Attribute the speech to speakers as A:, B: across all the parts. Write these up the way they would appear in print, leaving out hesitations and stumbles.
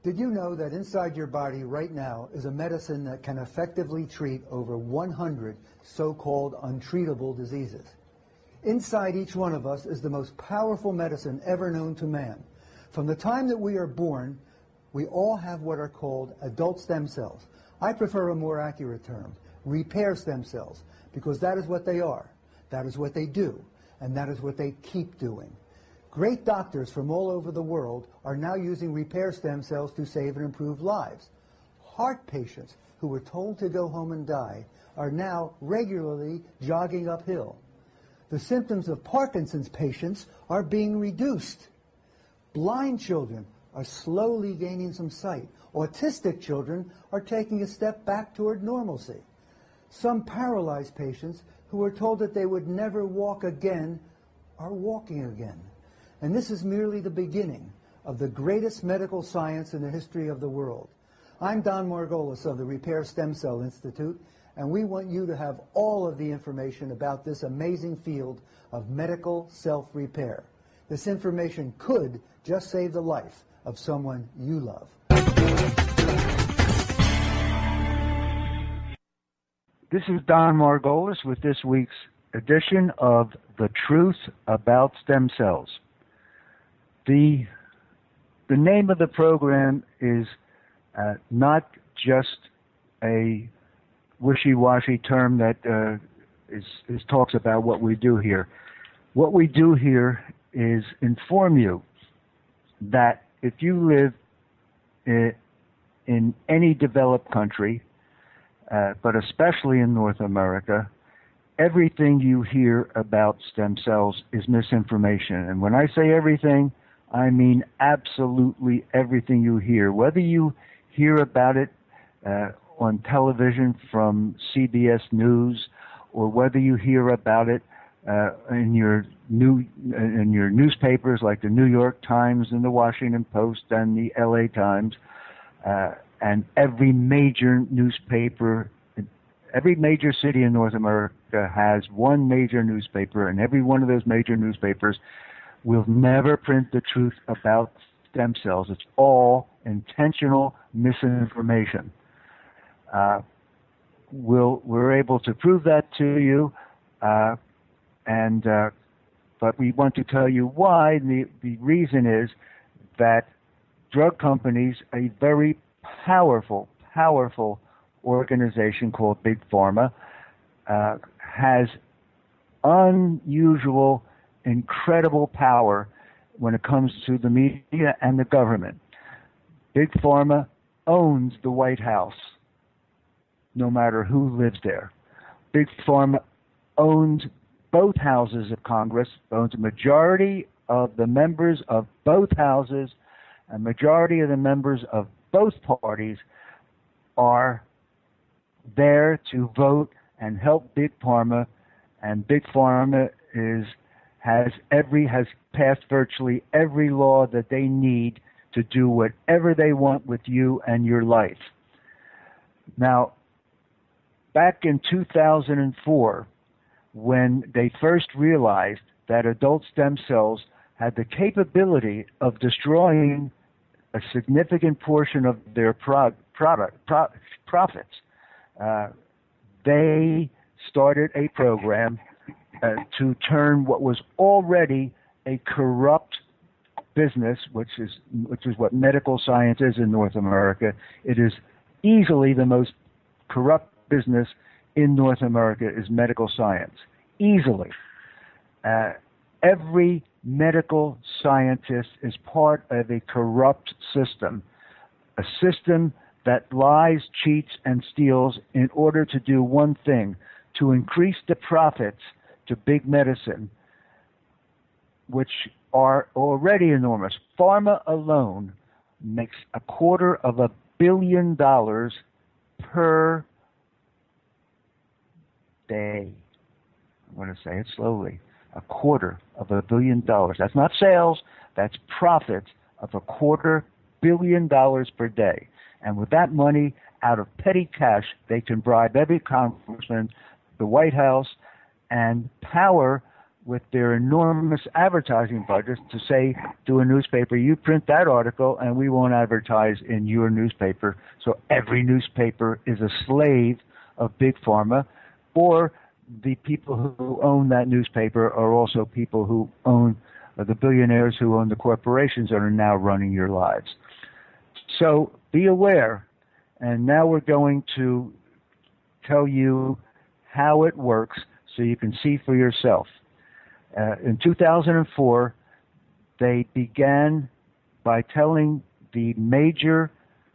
A: Did you know that inside your body right now is a medicine that can effectively treat over 100 so-called untreatable diseases? Inside each one of us is the most powerful medicine ever known to man. From the time that we are born, we all have what are called adult stem cells. I prefer a more accurate term, repair stem cells, because that is what they are, that is what they do, and that is what they keep doing. Great doctors from all over the world are now using repair stem cells to save and improve lives. Heart patients who were told to go home and die are now regularly jogging uphill. The symptoms of Parkinson's patients are being reduced. Blind children are slowly gaining some sight. Autistic children are taking a step back toward normalcy. Some paralyzed patients who were told that they would never walk again are walking again. And this is merely the beginning of the greatest medical science in the history of the world. I'm Don Margolis of the Repair Stem Cell Institute, and we want you to have all of the information about this amazing field of medical self-repair. This information could just save the life of someone you love.
B: This is Don Margolis with this week's edition of The Truth About Stem Cells. The name of the program is not just a wishy-washy term that talks about what we do here. What we do here is inform you that if you live in any developed country, but especially in North America, everything you hear about stem cells is misinformation. And when I say everything, I mean absolutely everything you hear. Whether you hear about it on television from CBS News, or whether you hear about it in your newspapers like the New York Times and the Washington Post and the LA Times, and every major newspaper, every major city in North America has one major newspaper, and every one of those major newspapers will never print the truth about stem cells. It's all intentional misinformation. We're able to prove that to you, but we want to tell you why. The reason is that drug companies, a very powerful organization called Big Pharma, has unusual, incredible power when it comes to the media and the government. Big Pharma owns the White House, no matter who lives there. Big Pharma owns both houses of Congress, owns a majority of the members of both houses, a majority of the members of both parties are there to vote and help Big Pharma, and Big Pharma has passed virtually every law that they need to do whatever they want with you and your life. Now, back in 2004, when they first realized that adult stem cells had the capability of destroying a significant portion of their profits, they started a program to turn what was already a corrupt business, which is what medical science is in North America. It is easily the most corrupt business in North America is medical science. Easily. Every medical scientist is part of a corrupt system, a system that lies, cheats, and steals in order to do one thing, to increase the profits to big medicine, which are already enormous. Pharma alone makes $250 million per day. I'm going to say it slowly. $250 million. That's not sales, that's profits of $250 million per day. And with that money, out of petty cash, they can bribe every congressman, the White House, and power with their enormous advertising budgets to say to a newspaper, you print that article and we won't advertise in your newspaper. So every newspaper is a slave of Big Pharma, or the people who own that newspaper are also people who own the billionaires who own the corporations that are now running your lives. So be aware. And now we're going to tell you how it works so you can see for yourself. In 2004, they began by telling the major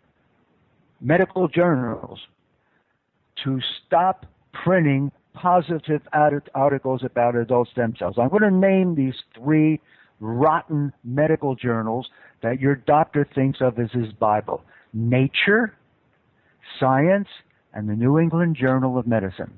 B: medical journals to stop printing positive articles about adult stem cells. I'm going to name these 3 rotten medical journals that your doctor thinks of as his Bible: Nature, Science, and the New England Journal of Medicine,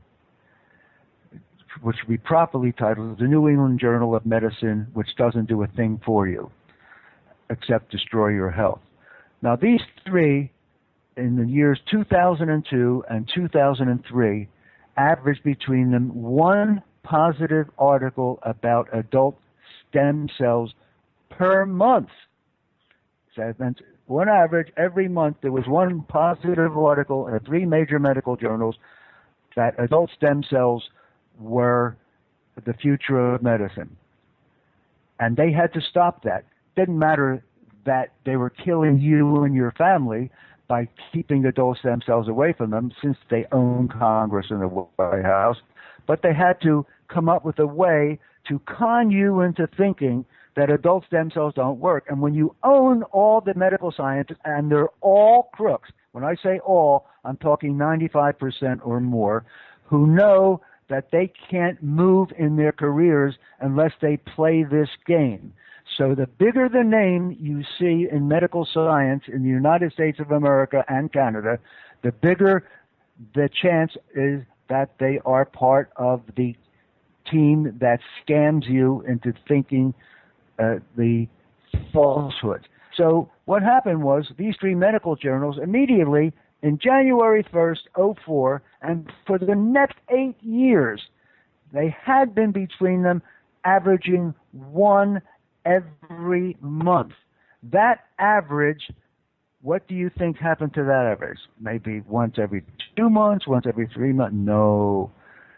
B: which would be properly titled the New England Journal of Medicine, which doesn't do a thing for you except destroy your health. Now, these 3, in the years 2002 and 2003, averaged between them 1 positive article about adult stem cells per month. So that meant, on average, every month there was 1 positive article in 3 major medical journals that adult stem cells were the future of medicine. And they had to stop that. Didn't matter that they were killing you and your family by keeping adult stem cells away from them, since they own Congress and the White House, but they had to come up with a way to con you into thinking that adult stem cells don't work. And when you own all the medical scientists, and they're all crooks, when I say all, I'm talking 95% or more, who know that they can't move in their careers unless they play this game. So the bigger the name you see in medical science in the United States of America and Canada, the bigger the chance is that they are part of the team that scams you into thinking the falsehood. So what happened was these 3 medical journals immediately, in January 1st, 2004, and for the next 8 years, they had been between them averaging 1 every month. That average, what do you think happened to that average? Maybe once every 2 months, once every 3 months? No.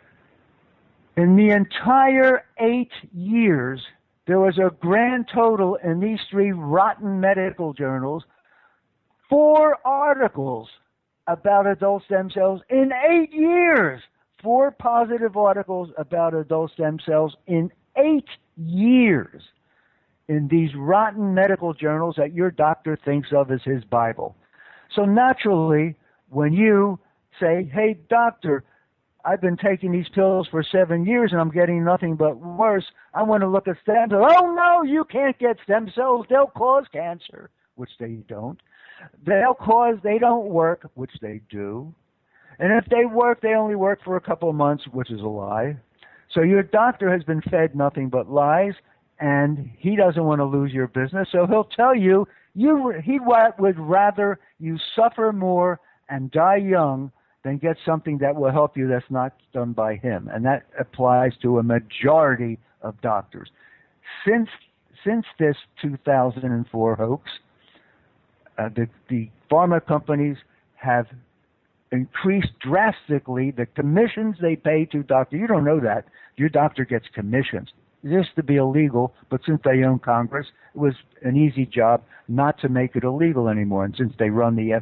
B: In the entire 8 years, there was a grand total in these 3 rotten medical journals, 4 articles about adult stem cells in 8 years. 4 positive articles about adult stem cells in 8 years in these rotten medical journals that your doctor thinks of as his Bible. So naturally, when you say, hey, doctor, I've been taking these pills for 7 years and I'm getting nothing but worse, I want to look at stem cells. Oh, no, you can't get stem cells. They'll cause cancer, which they don't. They don't work, which they do. And if they work, they only work for a couple of months, which is a lie. So your doctor has been fed nothing but lies, and he doesn't want to lose your business, so he'll tell you he would rather you suffer more and die young than get something that will help you that's not done by him. And that applies to a majority of doctors. Since this 2004 hoax, the pharma companies have increased drastically the commissions they pay to doctors. You don't know that. Your doctor gets commissions. It used to be illegal, but since they own Congress, it was an easy job not to make it illegal anymore. And since they run the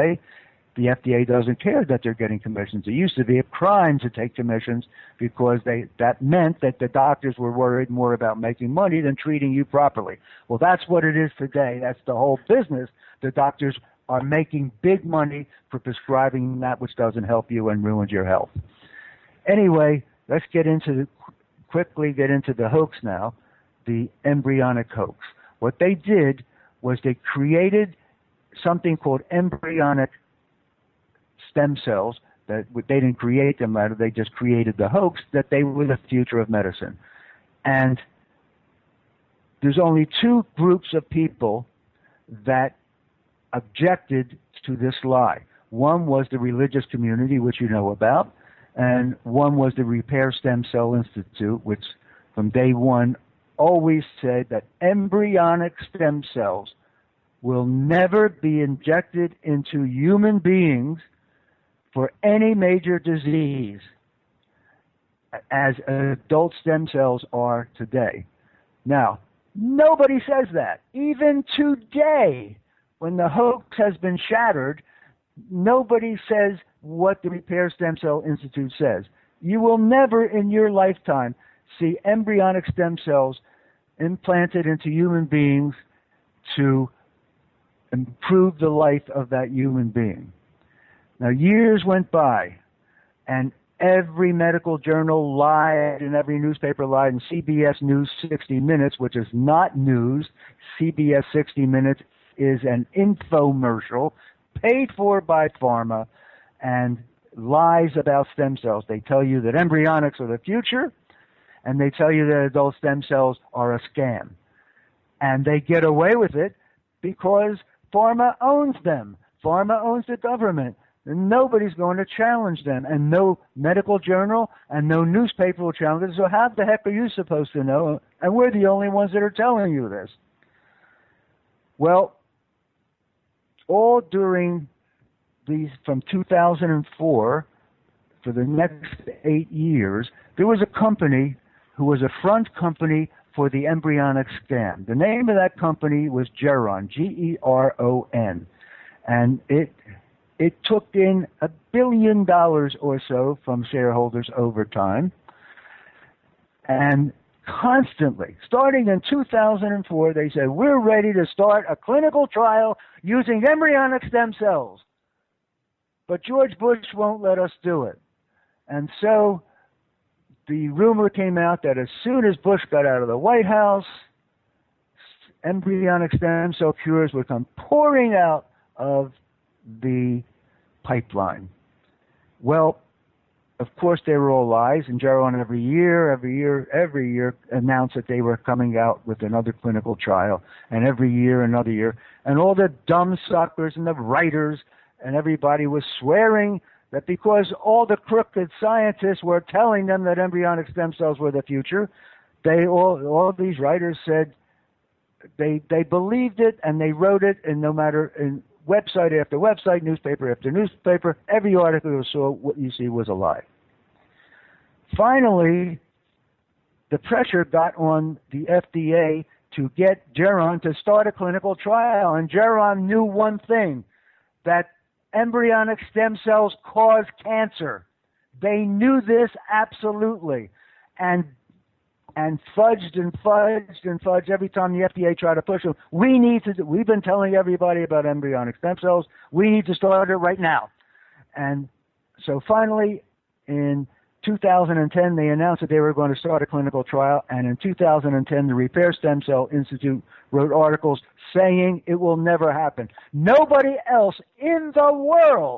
B: FDA doesn't care that they're getting commissions. It used to be a crime to take commissions because that meant that the doctors were worried more about making money than treating you properly. Well, that's what it is today. That's the whole business. The doctors are making big money for prescribing that which doesn't help you and ruins your health. Anyway, let's quickly get into the hoax now, the embryonic hoax. What they did was they created something called embryonic stem cells. That they didn't create them, they just created the hoax that they were the future of medicine. And there's only 2 groups of people that objected to this lie. One was the religious community, which you know about, and one was the Repair Stem Cell Institute, which from day one, always said that embryonic stem cells will never be injected into human beings for any major disease as adult stem cells are today. Now, nobody says that. Even today, when the hoax has been shattered, nobody says what the Repair Stem Cell Institute says. You will never in your lifetime see embryonic stem cells implanted into human beings to improve the life of that human being. Now, years went by, and every medical journal lied, and every newspaper lied, and CBS News 60 Minutes, which is not news. CBS 60 Minutes is an infomercial paid for by pharma and lies about stem cells. They tell you that embryonics are the future, and they tell you that adult stem cells are a scam. And they get away with it because pharma owns them. Pharma owns the government. And nobody's going to challenge them. And no medical journal and no newspaper will challenge it. So how the heck are you supposed to know? And we're the only ones that are telling you this. Well, all during these, from 2004, for the next 8 years, there was a company who was a front company for the embryonic scam. The name of that company was Geron, Geron. And it took in $1 billion or so from shareholders over time. And constantly, starting in 2004, they said, we're ready to start a clinical trial using embryonic stem cells. But George Bush won't let us do it. And so the rumor came out that as soon as Bush got out of the White House, embryonic stem cell cures would come pouring out of the pipeline. Well, of course, they were all lies, and Geron every year announced that they were coming out with another clinical trial, and every year, another year. And all the dumb suckers and the writers and everybody was swearing that because all the crooked scientists were telling them that embryonic stem cells were the future, all of these writers said they believed it, and they wrote it, and no matter in website after website, newspaper after newspaper, every article you saw, what you see was a lie. Finally, the pressure got on the FDA to get Geron to start a clinical trial, and Geron knew one thing, that embryonic stem cells cause cancer. They knew this absolutely, and fudged every time the FDA tried to push them. We've been telling everybody about embryonic stem cells. We need to start it right now. And so finally, in 2010, they announced that they were going to start a clinical trial. And in 2010, the Repair Stem Cell Institute wrote articles saying it will never happen. Nobody else in the world,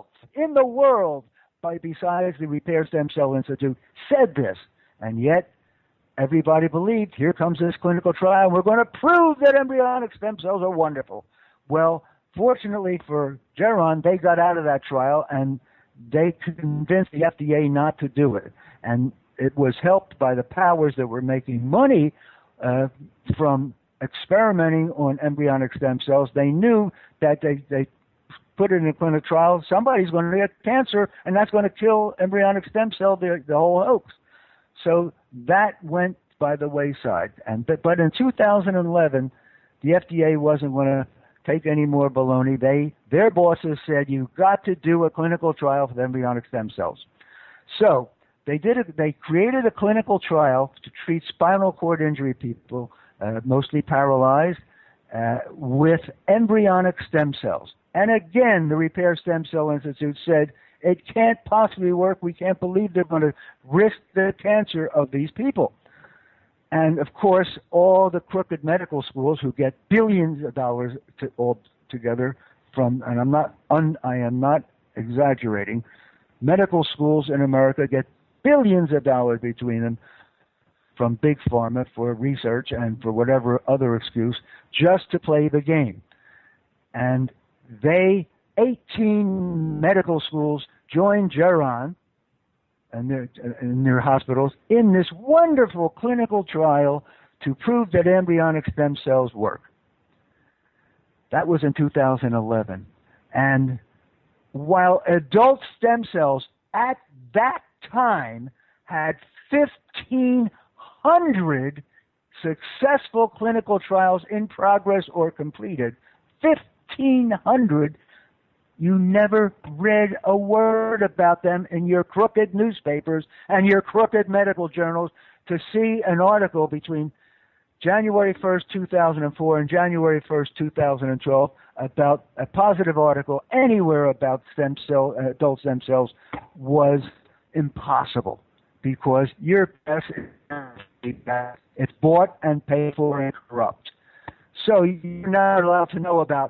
B: besides the Repair Stem Cell Institute, said this. And yet, everybody believed, here comes this clinical trial, we're going to prove that embryonic stem cells are wonderful. Well, fortunately for Geron, they got out of that trial, and they convinced the FDA not to do it. And it was helped by the powers that were making money from experimenting on embryonic stem cells. They knew that they put it in a clinical trial, somebody's going to get cancer, and that's going to kill embryonic stem cell, the whole hoax. So that went by the wayside. But in 2011, the FDA wasn't going to take any more baloney. Their bosses said, you've got to do a clinical trial for the embryonic stem cells. So they created a clinical trial to treat spinal cord injury people, mostly paralyzed, with embryonic stem cells. And again, the Repair Stem Cell Institute said, it can't possibly work. We can't believe they're going to risk the cancer of these people. And of course, all the crooked medical schools who get billions of dollars all together from, and I am not exaggerating, medical schools in America get billions of dollars between them from big pharma for research and for whatever other excuse, just to play the game. And 18 medical schools joined Geron and in their hospitals in this wonderful clinical trial to prove that embryonic stem cells work. That was in 2011. And while adult stem cells at that time had 1,500 successful clinical trials in progress or completed, 1,500, you never read a word about them in your crooked newspapers and your crooked medical journals to see an article between January 1st, 2004 and January 1st, 2012 about a positive article anywhere about adult stem cells was impossible, because your best it's bought and paid for and corrupt. So you're not allowed to know about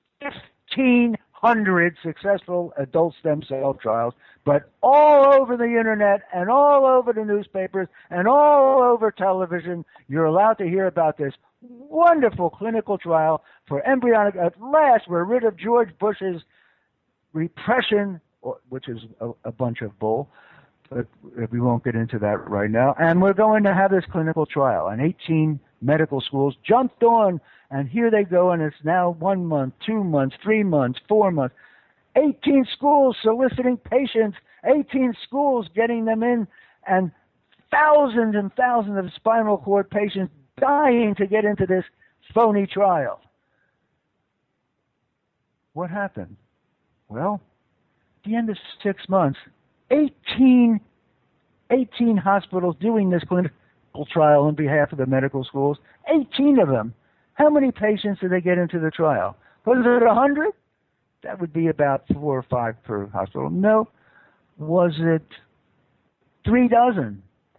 B: 1,500 successful adult stem cell trials, but all over the internet and all over the newspapers and all over television, you're allowed to hear about this wonderful clinical trial for embryonic. At last, we're rid of George Bush's repression, which is a bunch of bull, but we won't get into that right now. And we're going to have this clinical trial. And 18 medical schools jumped on, and here they go, and it's now 1 month, 2 months, 3 months, 4 months. 18 schools soliciting patients, 18 schools getting them in, and thousands and thousands of spinal cord patients dying to get into this phony trial. What happened? Well, at the end of 6 months, 18 hospitals doing this clinical trial on behalf of the medical schools, 18 of them. How many patients did they get into the trial? Was it 100? That would be about 4 or 5 per hospital. No. Was it 3 dozen?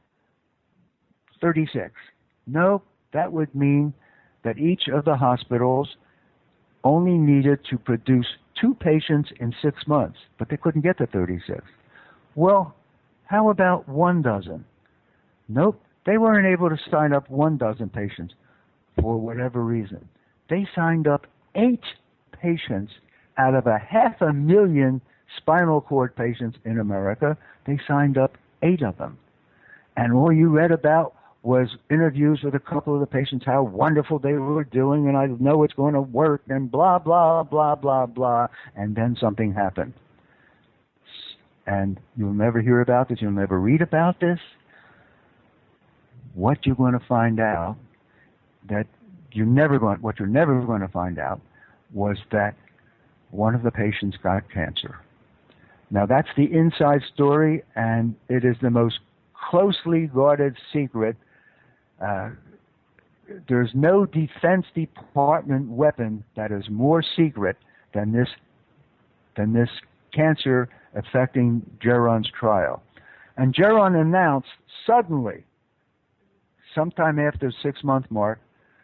B: 36. No, that would mean that each of the hospitals only needed to produce 2 patients in 6 months, but they couldn't get to 36. Well, how about 1 dozen? Nope, they weren't able to sign up 1 dozen patients for whatever reason. They signed up 8 patients out of 500,000 spinal cord patients in America. They signed up 8 of them. And all you read about was interviews with a couple of the patients, how wonderful they were doing, and I know it's going to work, and blah, blah, blah, blah, blah. And then something happened. And you'll never hear about this, you'll never read about this. What you're going to find out what you're never going to find out was that one of the patients got cancer. Now that's the inside story, and it is the most closely guarded secret. There's no Defense Department weapon that is more secret than this cancer affecting Geron's trial. And Geron announced suddenly, sometime after the 6-month mark,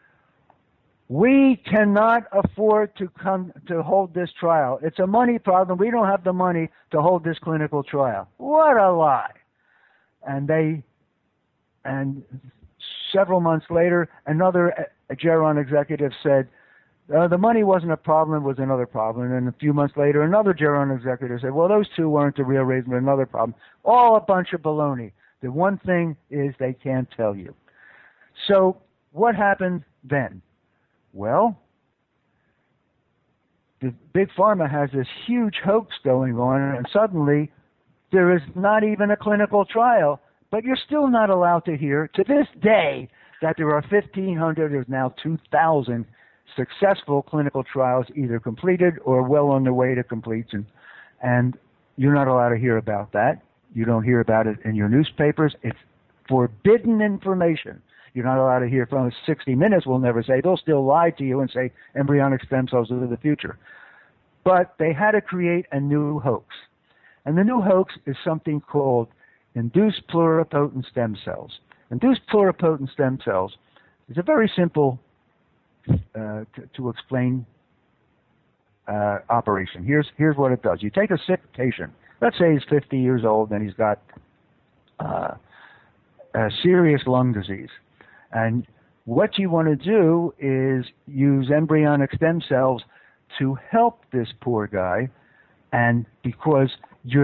B: we cannot afford to hold this trial. It's a money problem. We don't have the money to hold this clinical trial. What a lie. And several months later, another Geron executive said, the money wasn't a problem, it was another problem. And a few months later, another Geron executive said, well, those two weren't the real reason, but another problem. All a bunch of baloney. The one thing is they can't tell you. So what happened then? Well, the Big Pharma has this huge hoax going on, and suddenly there is not even a clinical trial, but you're still not allowed to hear, to this day, that there are 1,500, there's now 2,000 successful clinical trials either completed or well on their way to completion. And you're not allowed to hear about that. You don't hear about it in your newspapers. It's forbidden information. You're not allowed to hear from it. 60 Minutes will never say. They'll still lie to you and say embryonic stem cells are the future. But they had to create a new hoax. And the new hoax is something called induced pluripotent stem cells. Induced pluripotent stem cells is a very simple to explain operation. Here's what it does. You take a sick patient. Let's say he's 50 years old and he's got a serious lung disease. And what you want to do is use embryonic stem cells to help this poor guy. And because your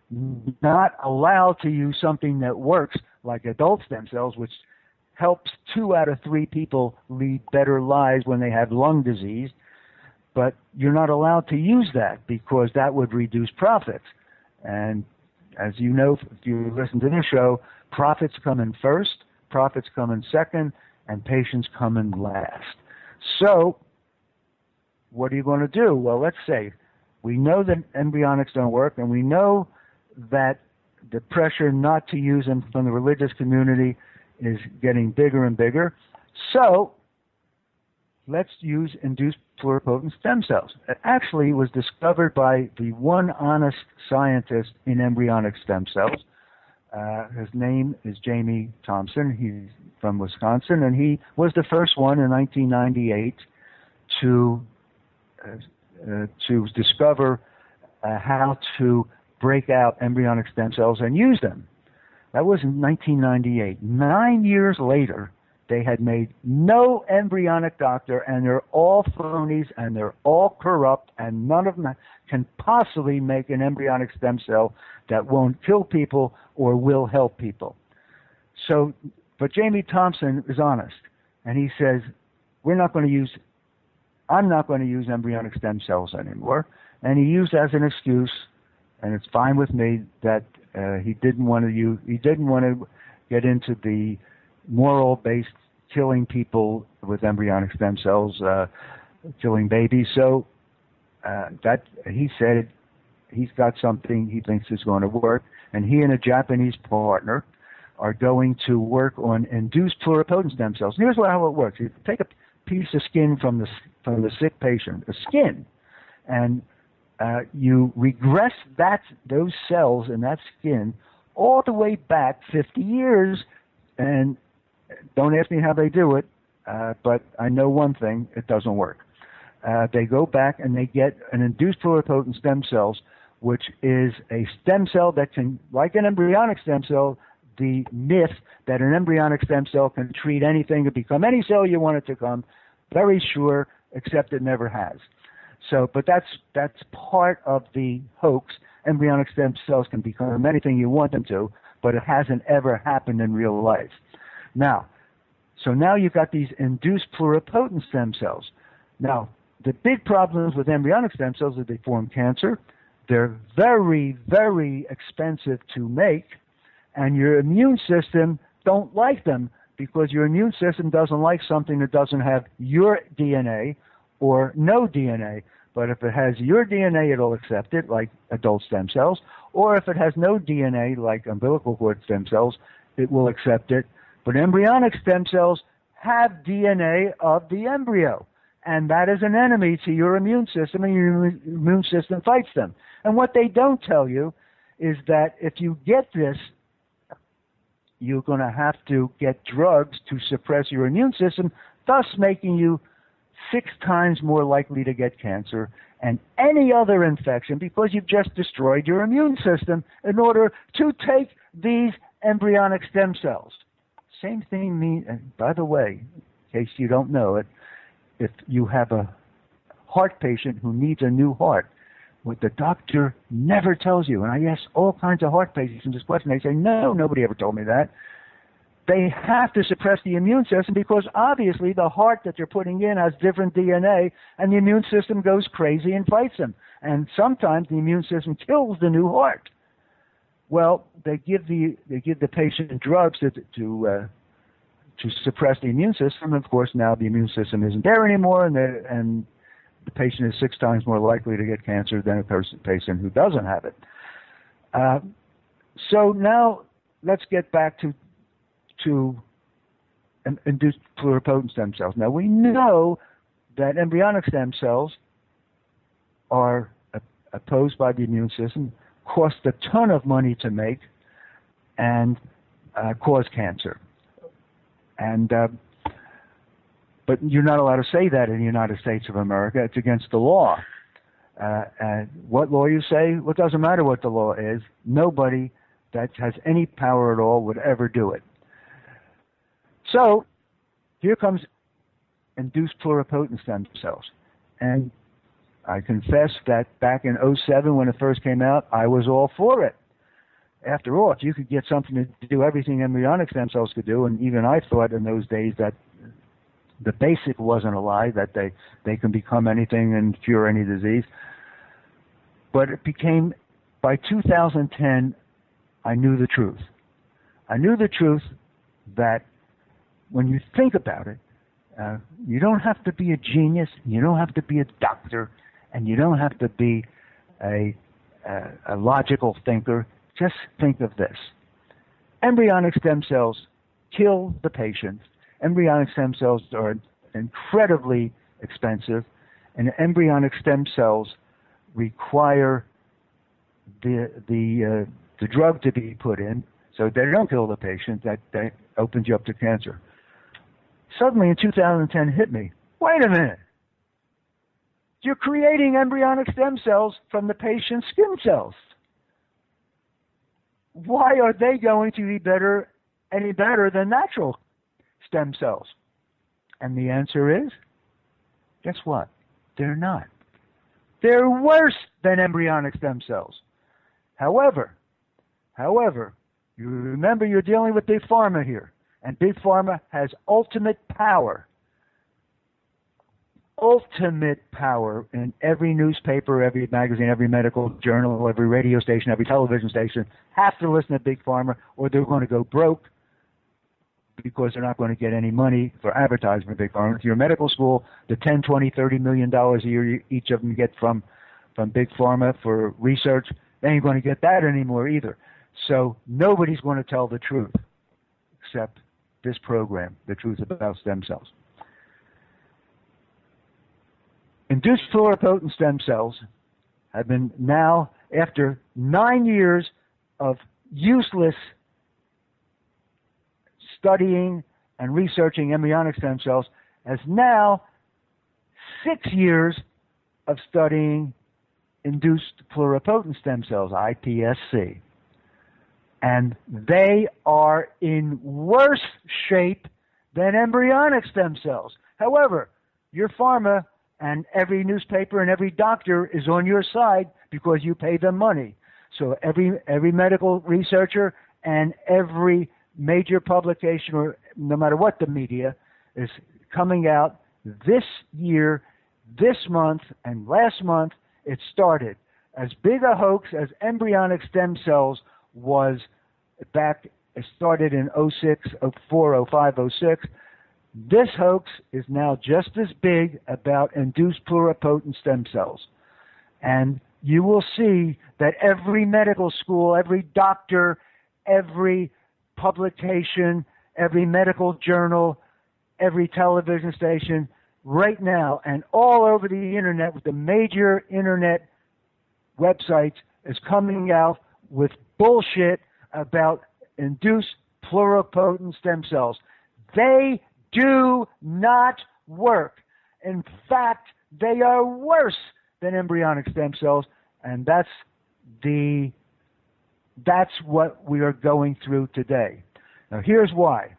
B: not allowed to use something that works like adult stem cells, which helps 2 out of 3 people lead better lives when they have lung disease. But you're not allowed to use that because that would reduce profits. And as you know, if you listen to this show, profits come in first, profits come in second, and patients come in last. So what are you going to do? Well, let's say we know that embryonics don't work, and we know that the pressure not to use them from the religious community is getting bigger and bigger. So let's use induced pluripotent stem cells. It actually was discovered by the one honest scientist in embryonic stem cells. His name is Jamie Thomson. He's from Wisconsin, and he was the first one in 1998 to discover how to break out embryonic stem cells and use them. That was in 1998. 9 years later, they had made no embryonic doctor, and they're all phonies, and they're all corrupt, and none of them can possibly make an embryonic stem cell that won't kill people or will help people. So, but Jamie Thomson is honest, and he says, I'm not going to use embryonic stem cells anymore. And he used as an excuse, and it's fine with me, that he didn't want to get into the moral-based killing people with embryonic stem cells, killing babies. So that he said he's got something he thinks is going to work, and he and a Japanese partner are going to work on induced pluripotent stem cells. And here's how it works: you take a piece of skin from the sick patient, a skin, and you regress those cells in that skin all the way back 50 years, and don't ask me how they do it, but I know one thing: it doesn't work. They go back and they get an induced pluripotent stem cells, which is a stem cell that can, like an embryonic stem cell, the myth that an embryonic stem cell can treat anything to become any cell you want it to become, very sure, except it never has. So, but that's part of the hoax. Embryonic stem cells can become anything you want them to, but it hasn't ever happened in real life. Now you've got these induced pluripotent stem cells. Now, the big problems with embryonic stem cells is they form cancer. They're very, very expensive to make, and your immune system don't like them because your immune system doesn't like something that doesn't have your DNA or no DNA. But if it has your DNA, it'll accept it, like adult stem cells. Or if it has no DNA, like umbilical cord stem cells, it will accept it. But embryonic stem cells have DNA of the embryo, and that is an enemy to your immune system, and your immune system fights them. And what they don't tell you is that if you get this, you're going to have to get drugs to suppress your immune system, thus making you 6 times more likely to get cancer and any other infection because you've just destroyed your immune system in order to take these embryonic stem cells. Same thing means, and by the way, in case you don't know it, if you have a heart patient who needs a new heart, what the doctor never tells you, and I ask all kinds of heart patients this question, they say, no, nobody ever told me that. They have to suppress the immune system because obviously the heart that you're putting in has different DNA, and the immune system goes crazy and fights them. And sometimes the immune system kills the new heart. Well, they give the patient drugs to suppress the immune system. Of course, now the immune system isn't there anymore, and the patient is 6 times more likely to get cancer than a patient who doesn't have it. So now let's get back to induced pluripotent stem cells. Now we know that embryonic stem cells are opposed by the immune system, cost a ton of money to make, and cause cancer. And but you're not allowed to say that in the United States of America. It's against the law. And what law you say, well, it doesn't matter what the law is. Nobody that has any power at all would ever do it. So here comes induced pluripotent stem cells. And I confess that back in 2007 when it first came out, I was all for it. after all, if you could get something to do everything embryonic stem cells could do, and even I thought in those days that the basic wasn't a lie, that they can become anything and cure any disease. But it became, by 2010, I knew the truth. I knew the truth that when you think about it, you don't have to be a genius, you don't have to be a doctor, and you don't have to be a logical thinker. Just think of this. Embryonic stem cells kill the patient. Embryonic stem cells are incredibly expensive, and embryonic stem cells require the drug to be put in, so they don't kill the patient. That opens you up to cancer. Suddenly in 2010 hit me. Wait a minute. You're creating embryonic stem cells from the patient's skin cells. Why are they going to be any better than natural stem cells? And the answer is, guess what? They're not. They're worse than embryonic stem cells. However, you remember you're dealing with Big Pharma here, and Big Pharma has ultimate power. Ultimate power in every newspaper, every magazine, every medical journal, every radio station, every television station have to listen to Big Pharma, or they're going to go broke because they're not going to get any money for advertising for Big Pharma. If you're a medical school, the $10, $20, $30 million a year each of them get from Big Pharma for research, they ain't going to get that anymore either. So nobody's going to tell the truth except this program, The Truth About Stem Cells. Induced pluripotent stem cells have been now, after 9 years of useless studying and researching embryonic stem cells, has now 6 years of studying induced pluripotent stem cells, iPSC. And they are in worse shape than embryonic stem cells. However, your pharma and every newspaper and every doctor is on your side because you pay them money. So every medical researcher and every major publication, or no matter what the media, is coming out this year, this month, and last month. It started as big a hoax as embryonic stem cells was back. It started in 06, 04, 05, 06. This hoax is now just as big about induced pluripotent stem cells. And you will see that every medical school, every doctor, every publication, every medical journal, every television station right now, and all over the internet with the major internet websites, is coming out with bullshit about induced pluripotent stem cells. They do not work. In fact, they are worse than embryonic stem cells, and that's what we are going through today. Now, here's why.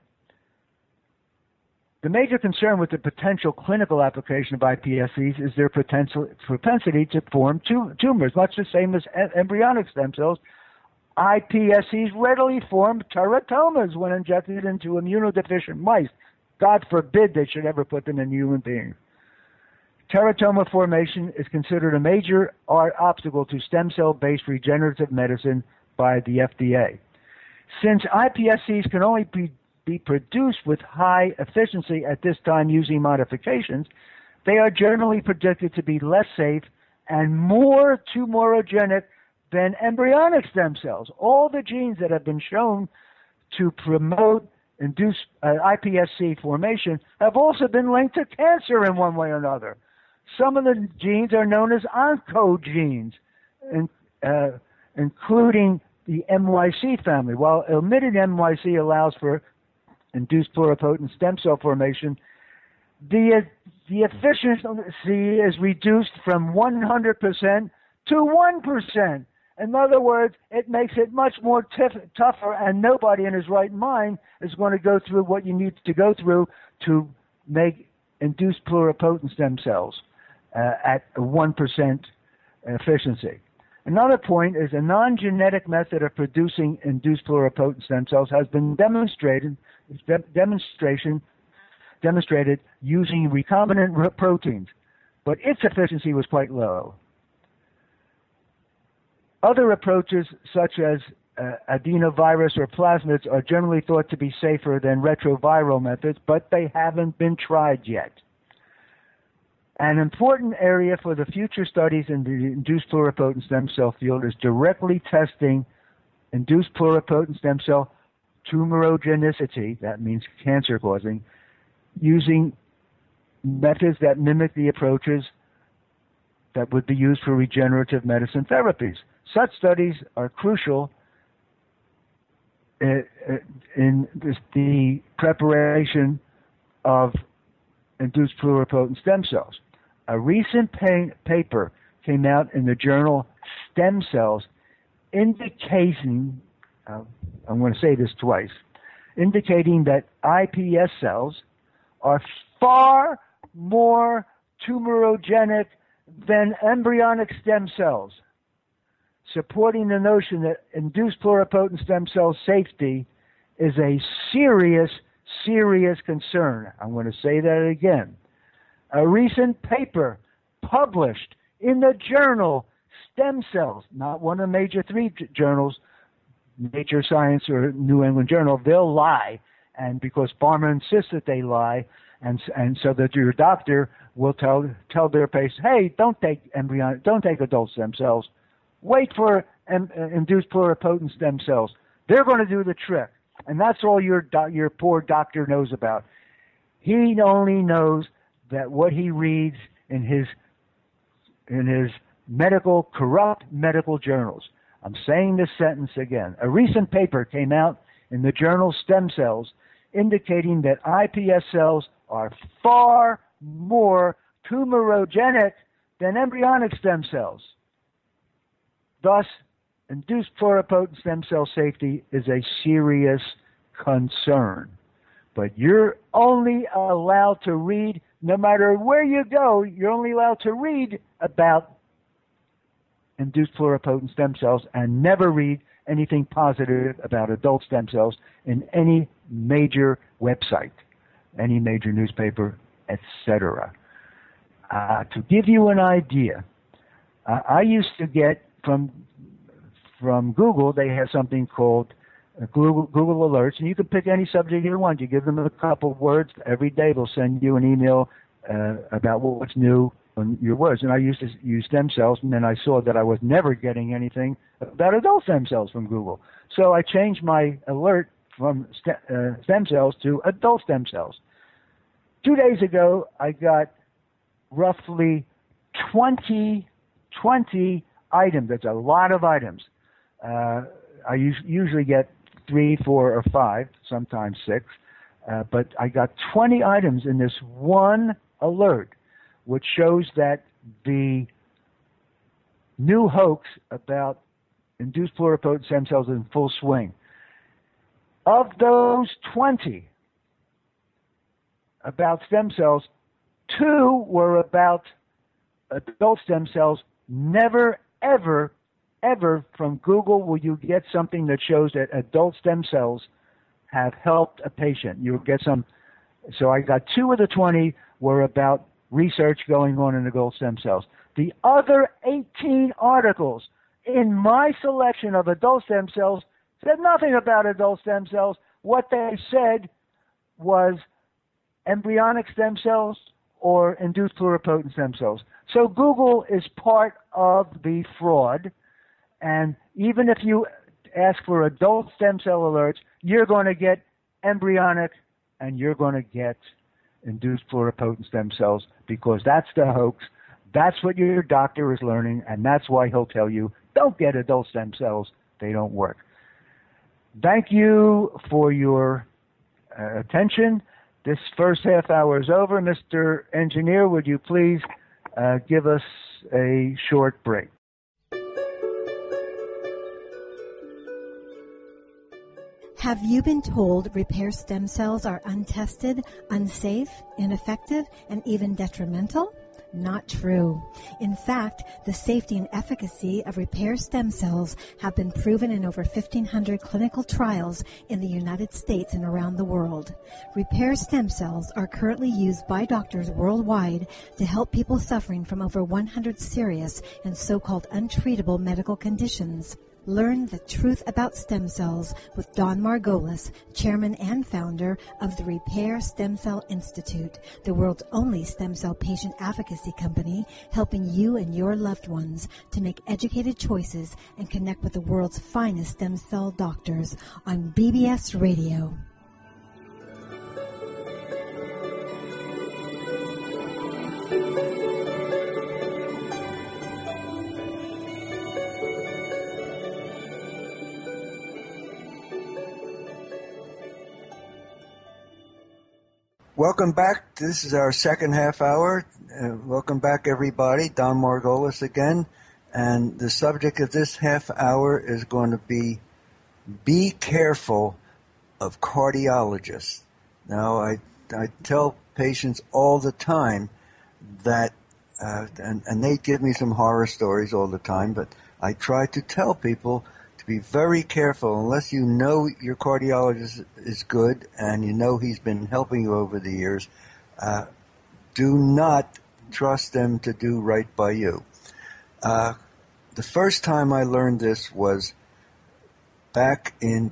B: The major concern with the potential clinical application of iPSCs is their propensity to form tumors, much the same as embryonic stem cells. iPSCs readily form teratomas when injected into immunodeficient mice. God forbid they should ever put them in human beings. Teratoma formation is considered a major obstacle to stem cell-based regenerative medicine by the FDA. Since iPSCs can only be produced with high efficiency at this time using modifications, they are generally predicted to be less safe and more tumorigenic than embryonic stem cells. All the genes that have been shown to promote induced iPSC formation have also been linked to cancer in one way or another. Some of the genes are known as oncogenes, including the MYC family. While omitted MYC allows for induced pluripotent stem cell formation, the efficiency is reduced from 100% to 1%. In other words, it makes it much more tougher, and nobody in his right mind is going to go through what you need to go through to make induced pluripotent stem cells at 1% efficiency. Another point is a non-genetic method of producing induced pluripotent stem cells has been demonstrated using recombinant proteins, but its efficiency was quite low. Other approaches, such as adenovirus or plasmids, are generally thought to be safer than retroviral methods, but they haven't been tried yet. An important area for the future studies in the induced pluripotent stem cell field is directly testing induced pluripotent stem cell tumorigenicity, that means cancer causing, using methods that mimic the approaches that would be used for regenerative medicine therapies. Such studies are crucial in the preparation of induced pluripotent stem cells. A recent paper came out in the journal Stem Cells indicating, I'm going to say this twice, indicating that iPS cells are far more tumorigenic than embryonic stem cells, supporting the notion that induced pluripotent stem cell safety is a serious, serious concern. I'm going to say that again. A recent paper published in the journal Stem Cells, not one of the major three journals, Nature, Science, or New England Journal, they'll lie, and because pharma insists that they lie, and so that your doctor will tell their patient, hey, don't take adult stem cells. Wait for induced pluripotent stem cells. They're going to do the trick. And that's all your poor doctor knows about. He only knows that what he reads in his corrupt medical journals. I'm saying this sentence again. A recent paper came out in the journal Stem Cells indicating that iPS cells are far more tumorigenic than embryonic stem cells. Thus, induced pluripotent stem cell safety is a serious concern. But you're only allowed to read, no matter where you go, you're only allowed to read about induced pluripotent stem cells and never read anything positive about adult stem cells in any major website, any major newspaper, etc. To give you an idea, I used to get from Google, they have something called Google Alerts, and you can pick any subject you want. You give them a couple of words. Every day they'll send you an email about what's new on your words. And I used to use stem cells, and then I saw that I was never getting anything about adult stem cells from Google. So I changed my alert from stem cells to adult stem cells. 2 days ago, I got roughly 20 items. That's a lot of items. I usually get 3, 4, or 5, sometimes 6, but I got 20 items in this one alert, which shows that the new hoax about induced pluripotent stem cells is in full swing. Of those 20 about stem cells, 2 were about adult stem cells. Never, ever from Google will you get something that shows that adult stem cells have helped a patient. You'll get some. So I got 2 of the 20 were about research going on in adult stem cells. The other 18 articles in my selection of adult stem cells said nothing about adult stem cells. What they said was embryonic stem cells or induced pluripotent stem cells. So Google is part of the fraud. And even if you ask for adult stem cell alerts, you're going to get embryonic and you're going to get induced pluripotent stem cells because that's the hoax. That's what your doctor is learning, and that's why he'll tell you, don't get adult stem cells. They don't work. Thank you for your attention. This first half hour is over. Mr. Engineer, would you please give us a short break?
C: Have you been told repair stem cells are untested, unsafe, ineffective, and even detrimental? Not true. In fact, the safety and efficacy of repair stem cells have been proven in over 1,500 clinical trials in the United States and around the world. Repair stem cells are currently used by doctors worldwide to help people suffering from over 100 serious and so-called untreatable medical conditions. Learn the truth about stem cells with Don Margolis, chairman and founder of the Repair Stem Cell Institute, the world's only stem cell patient advocacy company, helping you and your loved ones to make educated choices and connect with the world's finest stem cell doctors on BBS Radio.
D: Welcome back. This is our second half hour. Welcome back, everybody. Don Margolis again. And the subject of this half hour is going to be careful of cardiologists. Now, I tell patients all the time that, and they give me some horror stories all the time, but I try to tell people to be very careful unless you know your cardiologist is good and you know he's been helping you over the years. Do not trust them to do right by you. The first time I learned this was back in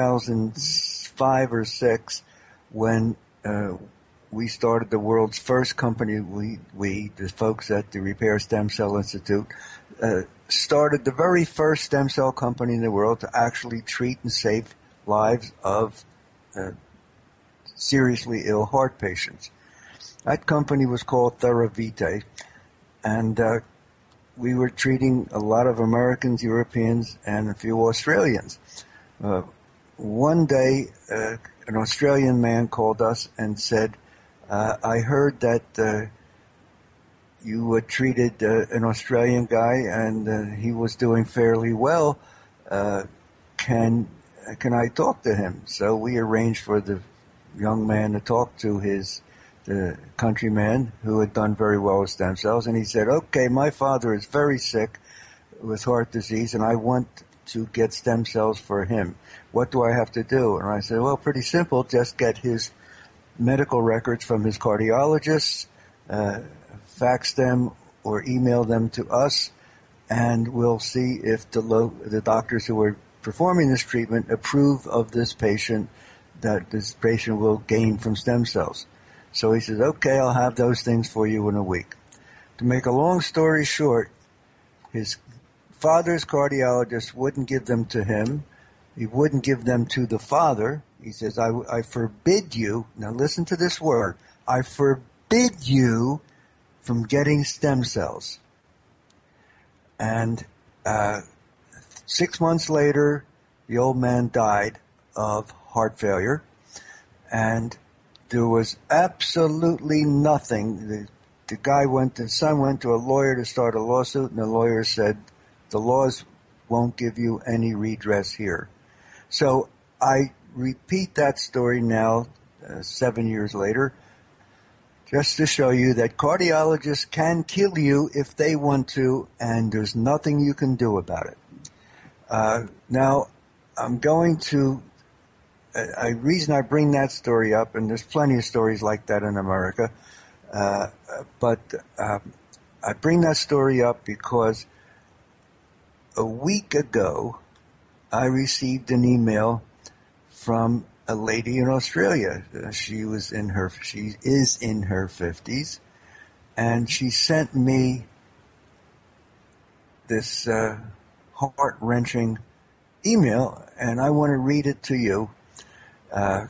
D: 2005 or 6 when we started the world's first company. We, the folks at the Repair Stem Cell Institute, started the very first stem cell company in the world to actually treat and save lives of seriously ill heart patients. That company was called Theravite, and we were treating a lot of Americans, Europeans, and a few Australians. One day, an Australian man called us and said, I heard that you treated an Australian guy and he was doing fairly well. Can I talk to him? So we arranged for the young man to talk to the countryman who had done very well with stem cells, and he said, okay, my father is very sick with heart disease and I want to get stem cells for him. What do I have to do? And I said, well, pretty simple. Just get his medical records from his cardiologist, fax them or email them to us, and we'll see if the doctors who are performing this treatment approve of this patient, that this patient will gain from stem cells. So he says, okay, I'll have those things for you in a week. To make a long story short, his father's cardiologist wouldn't give them to him. He wouldn't give them to the father. He says, I forbid you, now listen to this word, I forbid you from getting stem cells. And 6 months later, the old man died of heart failure, and there was absolutely nothing. The son went to a lawyer to start a lawsuit, and the lawyer said, the laws won't give you any redress here. So I repeat that story now, 7 years later, just to show you that cardiologists can kill you if they want to, and there's nothing you can do about it. Now, I'm going to, a reason I bring that story up, and there's plenty of stories like that in America, but I bring that story up because a week ago, I received an email from a lady in Australia. She is in her 50s, and she sent me this heart-wrenching email, and I want to read it to you. And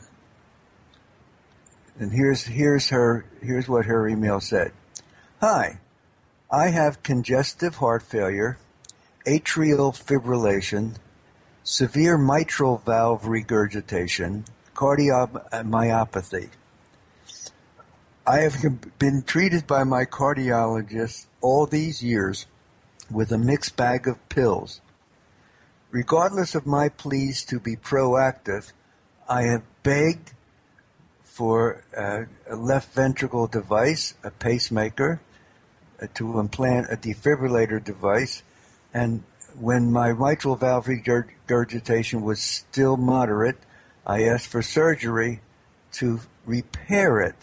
D: here's what her email said. Hi, I have congestive heart failure, atrial fibrillation, severe mitral valve regurgitation, cardiomyopathy. I have been treated by my cardiologist all these years with a mixed bag of pills. Regardless of my pleas to be proactive, I have begged for a left ventricle device, a pacemaker, to implant a defibrillator device, and when my mitral valve regurgitation was still moderate, I asked for surgery to repair it.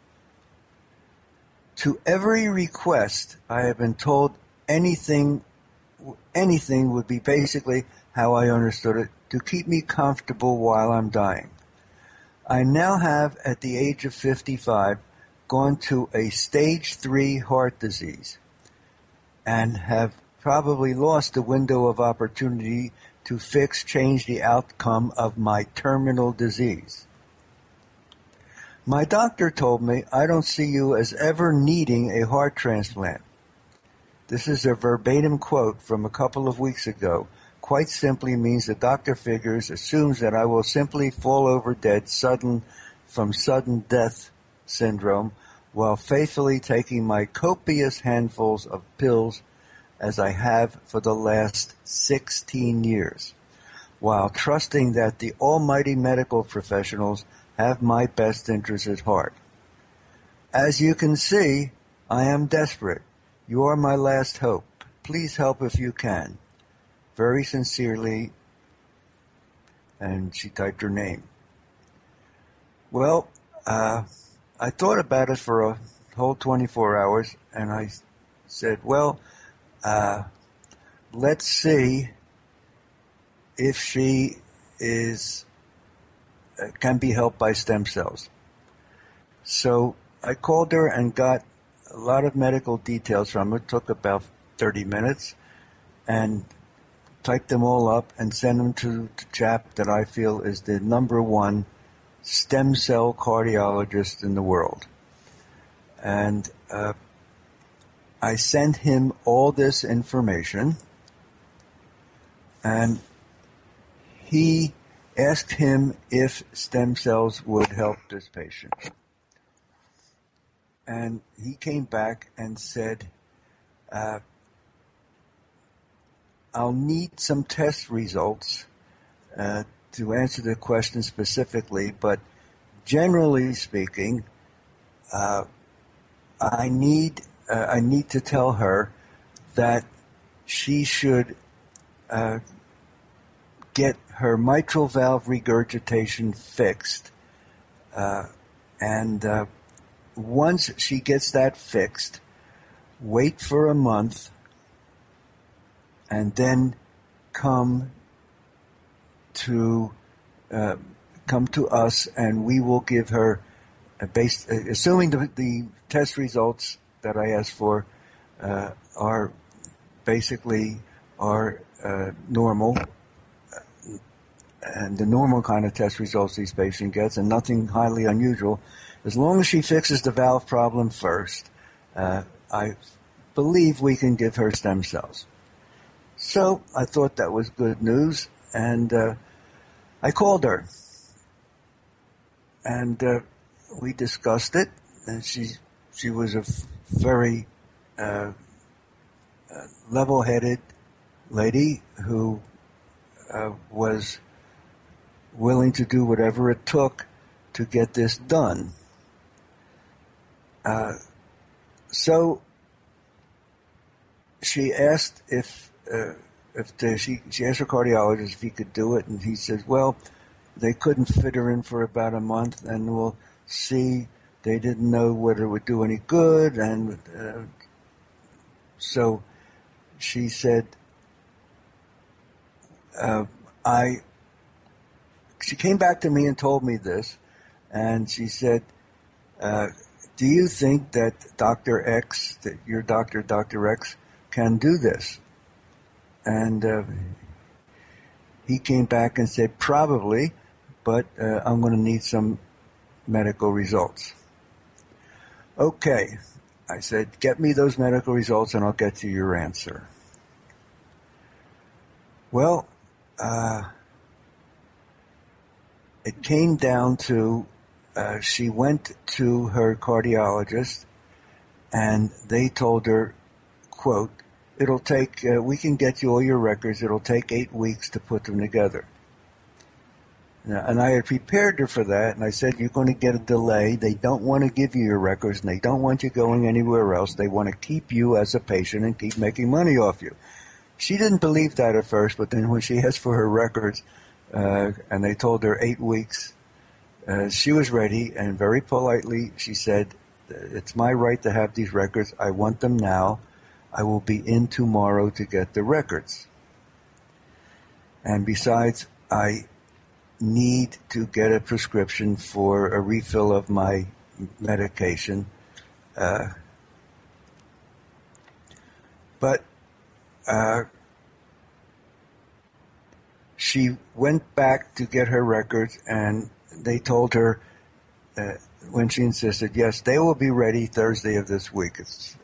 D: To every request, I have been told anything would be basically how I understood it, to keep me comfortable while I'm dying. I now have, at the age of 55, gone to a stage 3 heart disease and have probably lost the window of opportunity to change the outcome of my terminal disease. My doctor told me, I don't see you as ever needing a heart transplant. This is a verbatim quote from a couple of weeks ago. Quite simply means the doctor assumes that I will simply fall over dead from sudden death syndrome while faithfully taking my copious handfuls of pills as I have for the last 16 years, while trusting that the almighty medical professionals have my best interests at heart. As you can see, I am desperate. You are my last hope. Please help if you can. Very sincerely, and she typed her name. Well, I thought about it for a whole 24 hours, and I said, well, let's see if she can be helped by stem cells. So I called her and got a lot of medical details from her. It took about 30 minutes, and typed them all up and sent them to the chap that I feel is the #1 stem cell cardiologist in the world. And I sent him all this information, and he asked him if stem cells would help this patient. And he came back and said, I'll need some test results to answer the question specifically, but generally speaking, I need to tell her that she should get her mitral valve regurgitation fixed, and once she gets that fixed, wait for a month, and then come to us, and we will give her, assuming the test results that I asked for are normal, and the normal kind of test results these patients gets, and nothing highly unusual. As long as she fixes the valve problem first, I believe we can give her stem cells. So I thought that was good news, and I called her, and we discussed it, and she was a very level-headed lady who was willing to do whatever it took to get this done. So she asked she asked her cardiologist if he could do it, and he said, well, they couldn't fit her in for about a month, and we'll see. They didn't know whether it would do any good, and so she said, she came back to me and told me this, and she said, do you think that Dr. X, that your doctor, Dr. X, can do this? And he came back and said, probably, but I'm going to need some medical results. Okay, I said, get me those medical results and I'll get you your answer. Well, it came down to she went to her cardiologist, and they told her, quote, it'll take, we can get you all your records, it'll take 8 weeks to put them together. And I had prepared her for that, and I said, you're going to get a delay. They don't want to give you your records, and they don't want you going anywhere else. They want to keep you as a patient and keep making money off you. She didn't believe that at first, but then when she asked for her records, and they told her 8 weeks, she was ready, and very politely she said, it's my right to have these records. I want them now. I will be in tomorrow to get the records. And besides, I need to get a prescription for a refill of my medication. But she went back to get her records, and they told her, when she insisted, yes, they will be ready Thursday of this week.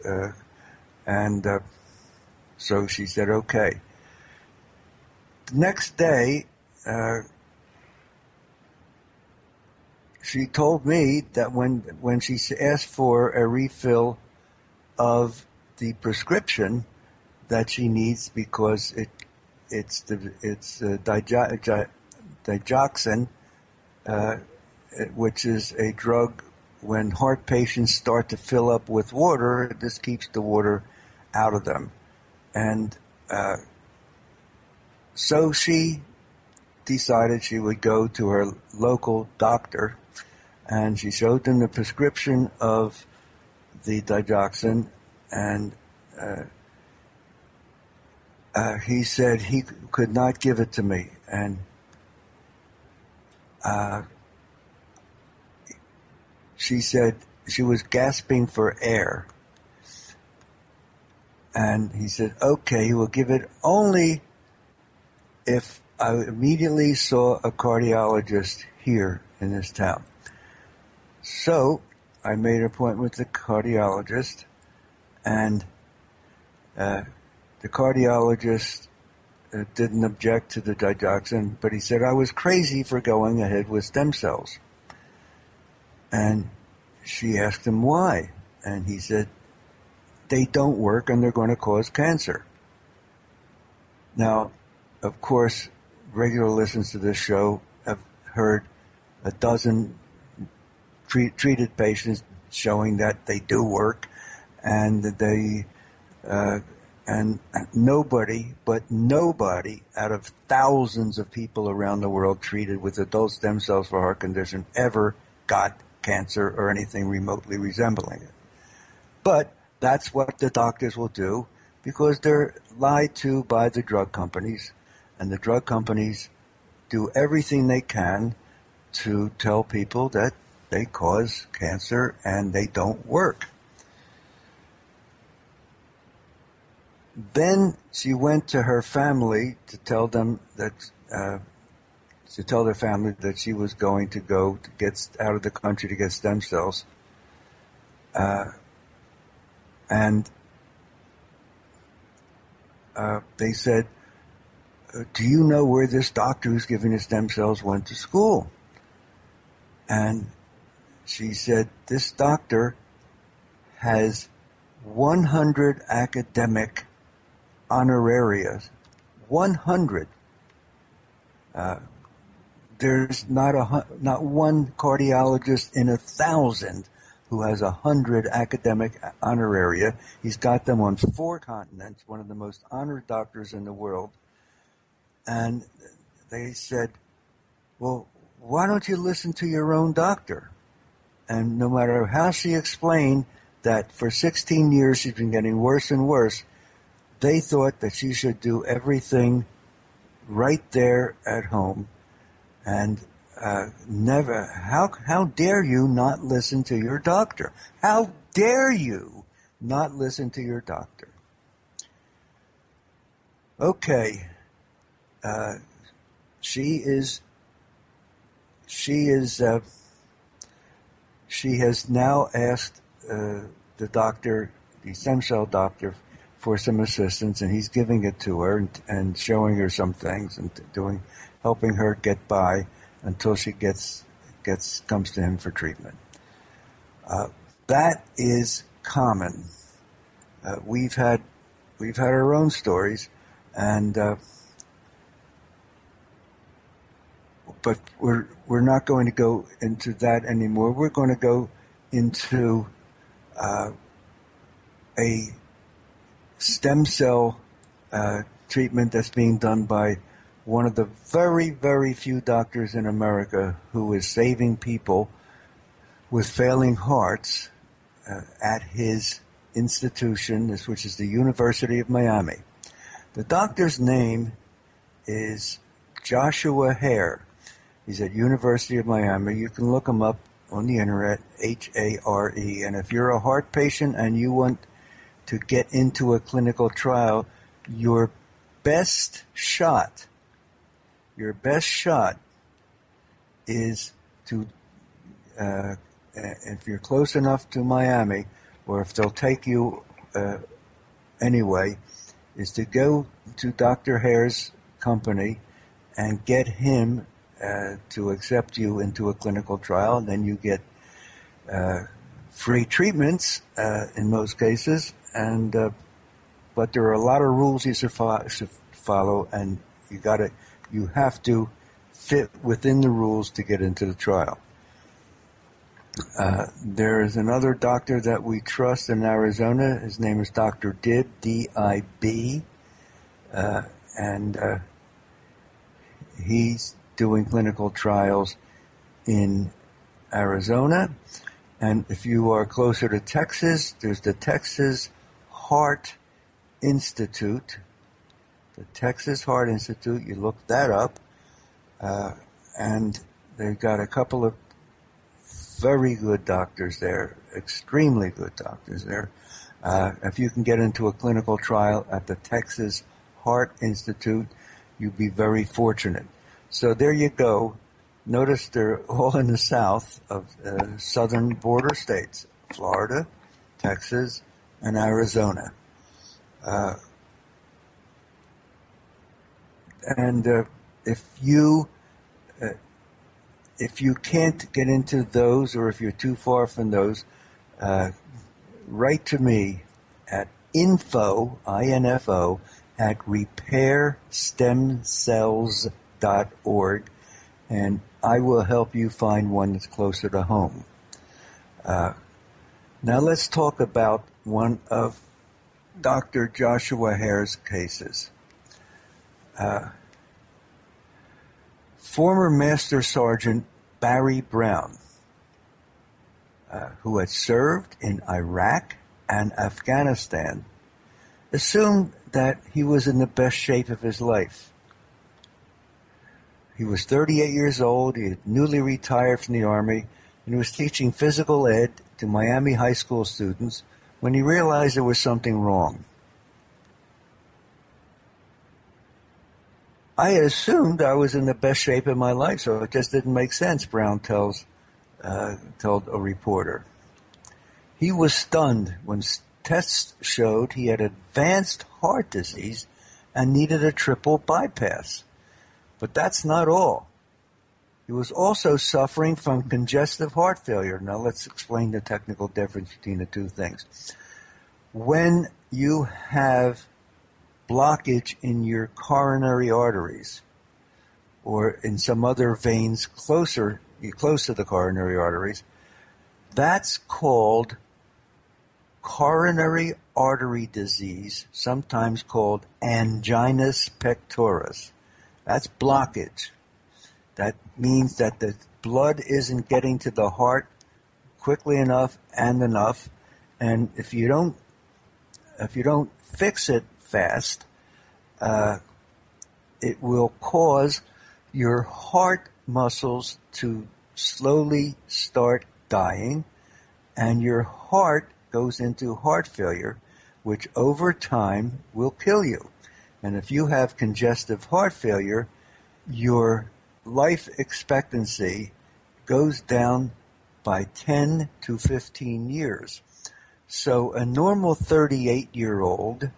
D: So she said, okay. The next day, she told me that when she asked for a refill of the prescription that she needs because it's digoxin, which is a drug when heart patients start to fill up with water, this keeps the water out of them. And so she decided she would go to her local doctor, and she showed him the prescription of the digoxin, and he said he could not give it to me. And she said she was gasping for air. And he said, okay, he will give it only if I immediately saw a cardiologist here in this town. So I made an appointment with the cardiologist, and the cardiologist didn't object to the digoxin, but he said I was crazy for going ahead with stem cells. And she asked him why, and he said, they don't work and they're going to cause cancer. Now, of course, regular listeners to this show have heard a dozen treated patients showing that they do work, and that and nobody out of thousands of people around the world treated with adult stem cells for heart condition ever got cancer or anything remotely resembling it. But that's what the doctors will do, because they're lied to by the drug companies, and the drug companies do everything they can to tell people that they cause cancer and they don't work. Then she went to her family to tell them that their family that she was going to go to get out of the country to get stem cells, and they said, "Do you know where this doctor who's giving the stem cells went to school?" And she said, "This doctor has 100 academic honoraria, 100. There's not one cardiologist in 1,000 who has 100 academic honoraria. He's got them on 4 continents, one of the most honored doctors in the world." And they said, "Well, why don't you listen to your own doctor?" And no matter how she explained that for 16 years she's been getting worse and worse, they thought that she should do everything right there at home. And never, how dare you not listen to your doctor? How dare you not listen to your doctor? Okay, she has now asked the doctor, the stem cell doctor, for some assistance, and he's giving it to her and showing her some things and helping her get by until she comes to him for treatment. That is common. We've had our own stories, and but we're not going to go into that anymore. We're going to go into a stem cell treatment that's being done by one of the very, very few doctors in America who is saving people with failing hearts at his institution, which is the University of Miami. The doctor's name is Joshua Hare. He's at University of Miami. You can look him up on the internet, Hare. And if you're a heart patient and you want to get into a clinical trial, your best shot is to, if you're close enough to Miami, or if they'll take you anyway, is to go to Dr. Hare's company and get him to accept you into a clinical trial. And then you get free treatments in most cases, and but there are a lot of rules you should follow, and you have to fit within the rules to get into the trial. There is another doctor that we trust in Arizona. His name is Dr. Dib, D-I-B, and he's doing clinical trials in Arizona. And if you are closer to Texas, there's the Texas Heart Institute. The Texas Heart Institute, you look that up, and they've got a couple of very good doctors there, extremely good doctors there. If you can get into a clinical trial at the Texas Heart Institute, you'd be very fortunate. So there you go. Notice they're all in the south of southern border states, Florida, Texas, and Arizona. And if you can't get into those, or if you're too far from those, write to me at info, I-N-F-O, at repairstemcells.org, and I will help you find one that's closer to home. Now let's talk about one of Dr. Joshua Hare's cases. Former Master Sergeant Barry Brown, who had served in Iraq and Afghanistan, assumed that he was in the best shape of his life. He was 38 years old, he had newly retired from the Army, and he was teaching physical ed to Miami high school students when he realized there was something wrong. I had assumed I was in the best shape of my life, so it just didn't make sense, Brown told a reporter. He was stunned when tests showed he had advanced heart disease and needed a triple bypass. But that's not all. He was also suffering from congestive heart failure. Now let's explain the technical difference between the two things. When you have blockage in your coronary arteries, or in some other veins close to the coronary arteries, that's called coronary artery disease, sometimes called angina pectoris. That's blockage. That means that the blood isn't getting to the heart quickly enough, and if you don't fix it fast, it will cause your heart muscles to slowly start dying, and your heart goes into heart failure, which over time will kill you. And if you have congestive heart failure, your life expectancy goes down by 10 to 15 years. So a normal 38-year-old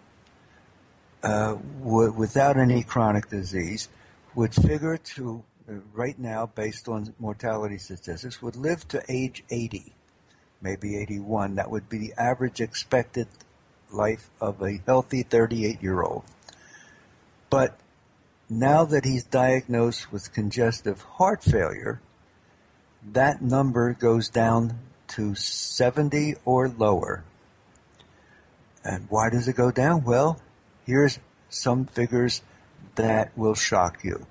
D: without any chronic disease would figure to, right now, based on mortality statistics, would live to age 80, maybe 81. That would be the average expected life of a healthy 38-year-old. But now that he's diagnosed with congestive heart failure, that number goes down to 70 or lower. And why does it go down? Well, here's some figures that will shock you.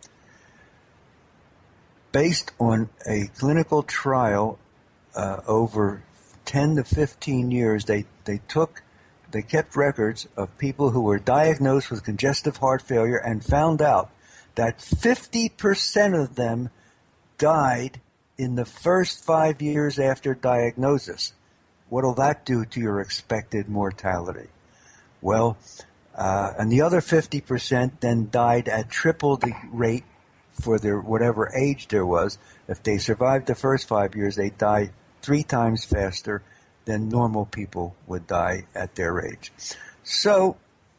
D: Based on a clinical trial over 10 to 15 years, they kept records of people who were diagnosed with congestive heart failure and found out that 50% of them died in the first 5 years after diagnosis. What'll that do to your expected mortality? Well, and the other 50% then died at triple the rate for their whatever age there was. If they survived the first 5 years, they died 3 times faster than normal people would die at their age. So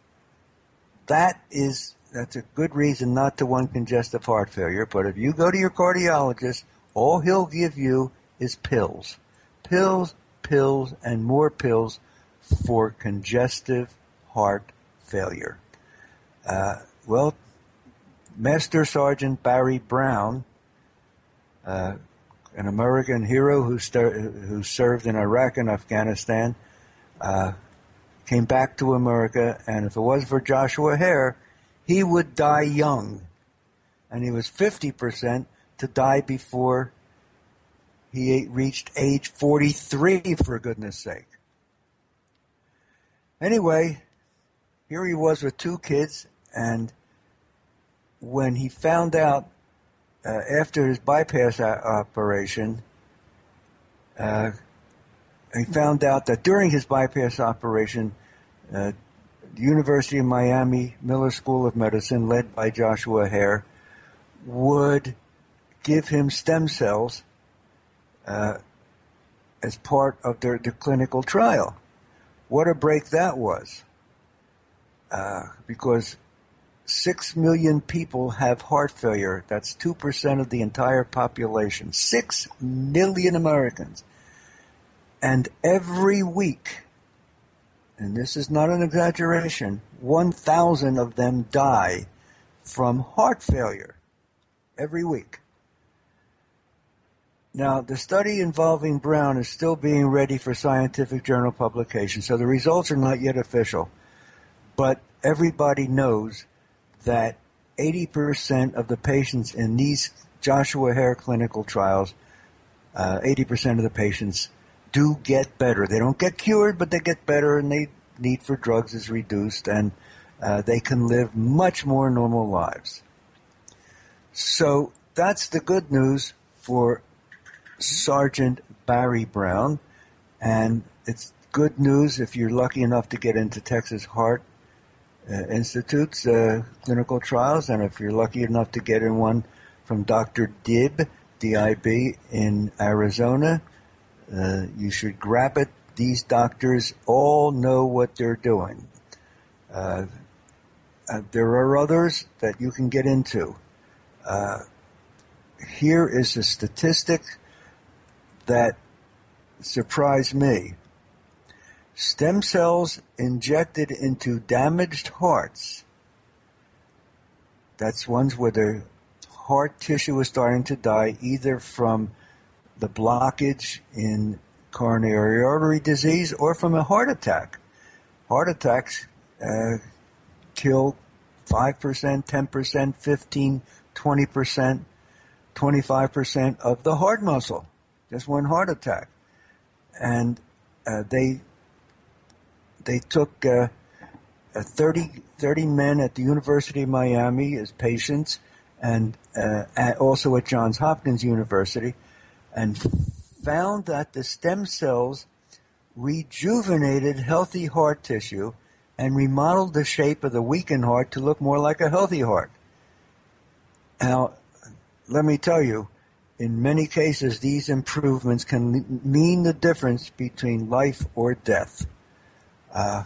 D: that's a good reason not to want congestive heart failure. But if you go to your cardiologist, all he'll give you is pills. Pills, pills, and more pills for congestive heart failure. Well, Master Sergeant Barry Brown, an American hero who served in Iraq and Afghanistan, came back to America, and if it wasn't for Joshua Hare, he would die young. And he was 50% to die before he reached age 43, for goodness sake. Anyway, here he was with 2 kids, and when he found out after his bypass operation, he found out that during his bypass operation, the University of Miami Miller School of Medicine, led by Joshua Hare, would give him stem cells as part of their clinical trial. What a break that was. Because 6 million people have heart failure. That's 2% of the entire population. 6 million Americans. And every week, and this is not an exaggeration, 1,000 of them die from heart failure every week. Now, the study involving Brown is still being ready for scientific journal publication, so the results are not yet official. But everybody knows that 80% of the patients in these Joshua Hare clinical trials, 80% of the patients do get better. They don't get cured, but they get better, and the need for drugs is reduced, and they can live much more normal lives. So that's the good news for Sergeant Barry Brown, and it's good news if you're lucky enough to get into Texas Heart Institute's clinical trials, and if you're lucky enough to get in one from Dr. Dib, D-I-B, in Arizona, you should grab it. These doctors all know what they're doing. There are others that you can get into. Here is a statistic that surprised me. Stem cells injected into damaged hearts, that's ones where the heart tissue is starting to die, either from the blockage in coronary artery disease or from a heart attack. Heart attacks kill 5%, 10%, 15, 20%, 25% of the heart muscle. Just one heart attack. And they took 30 men at the University of Miami as patients, and also at Johns Hopkins University, and found that the stem cells rejuvenated healthy heart tissue and remodeled the shape of the weakened heart to look more like a healthy heart. Now, let me tell you, in many cases, these improvements can mean the difference between life or death. I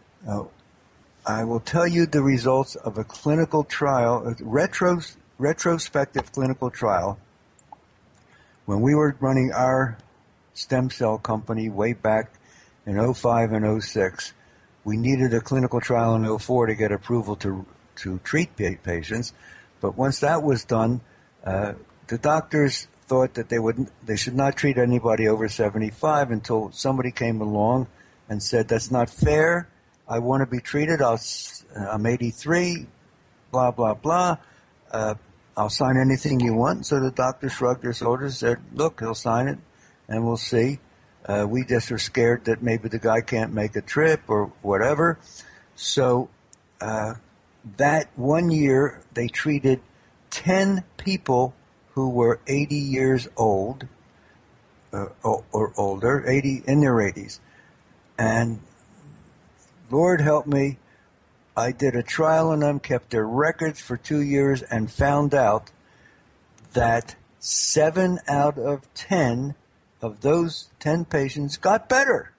D: will tell you the results of a clinical trial, a retrospective clinical trial. When we were running our stem cell company way back in 05 and 06, we needed a clinical trial in 04 to get approval to to treat patients. But once that was done, the doctors thought that they should not treat anybody over 75 until somebody came along and said, that's not fair. I want to be treated. I'm 83, blah, blah, blah. I'll sign anything you want. So the doctor shrugged their shoulders and said, look, he'll sign it, and we'll see. We just are scared that maybe the guy can't make a trip or whatever. So that 1 year, they treated 10 people who were 80 years old or older, 80 in their 80s. And Lord help me, I did a trial on them, kept their records for 2 years, and found out that 7 out of 10 of those 10 patients got better.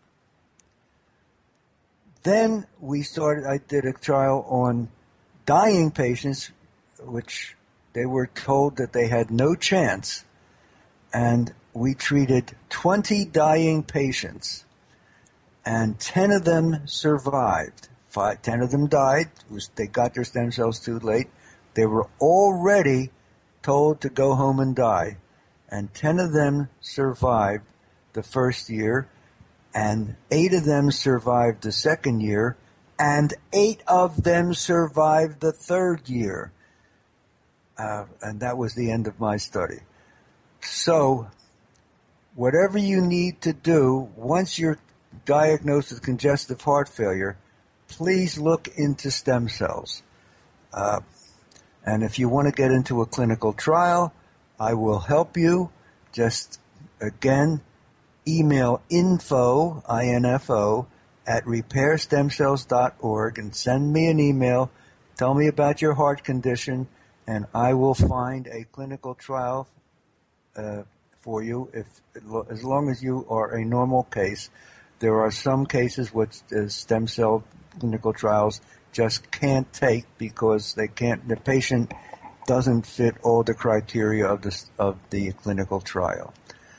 D: Then I did a trial on dying patients, which they were told that they had no chance, and we treated 20 dying patients, and 10 of them survived. 10 of them died. They got their stem cells too late. They were already told to go home and die, and 10 of them survived the first year, and 8 of them survived the second year, and 8 of them survived the third year. And that was the end of my study. So, whatever you need to do, once you're diagnosed with congestive heart failure, please look into stem cells. And if you want to get into a clinical trial, I will help you. Just, again, email info, I-N-F-O, at repairstemcells.org and send me an email. Tell me about your heart condition, and I will find a clinical trial for you as long as you are a normal case. There are some cases which stem cell clinical trials just can't take because the patient doesn't fit all the criteria of the clinical trial.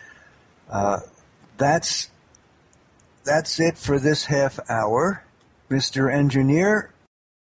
D: That's it for this half hour. Mr. Engineer.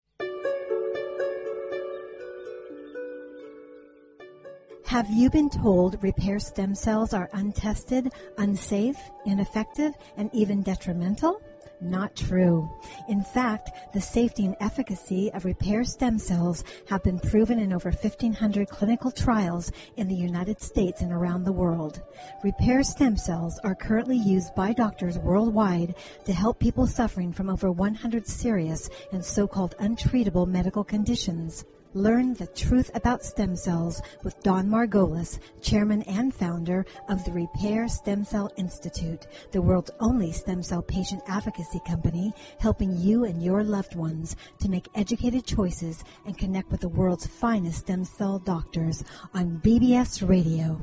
C: Have you been told repair stem cells are untested, unsafe, ineffective, and even detrimental? Not true. In fact, the safety and efficacy of repair stem cells have been proven in over 1,500 clinical trials in the United States and around the world. Repair stem cells are currently used by doctors worldwide to help people suffering from over 100 serious and so-called untreatable medical conditions. Learn the truth about stem cells with Don Margolis, chairman and founder of the Repair Stem Cell Institute, the world's only stem cell patient advocacy company, helping you and your loved ones to make educated choices and connect with the world's finest stem cell doctors on BBS Radio.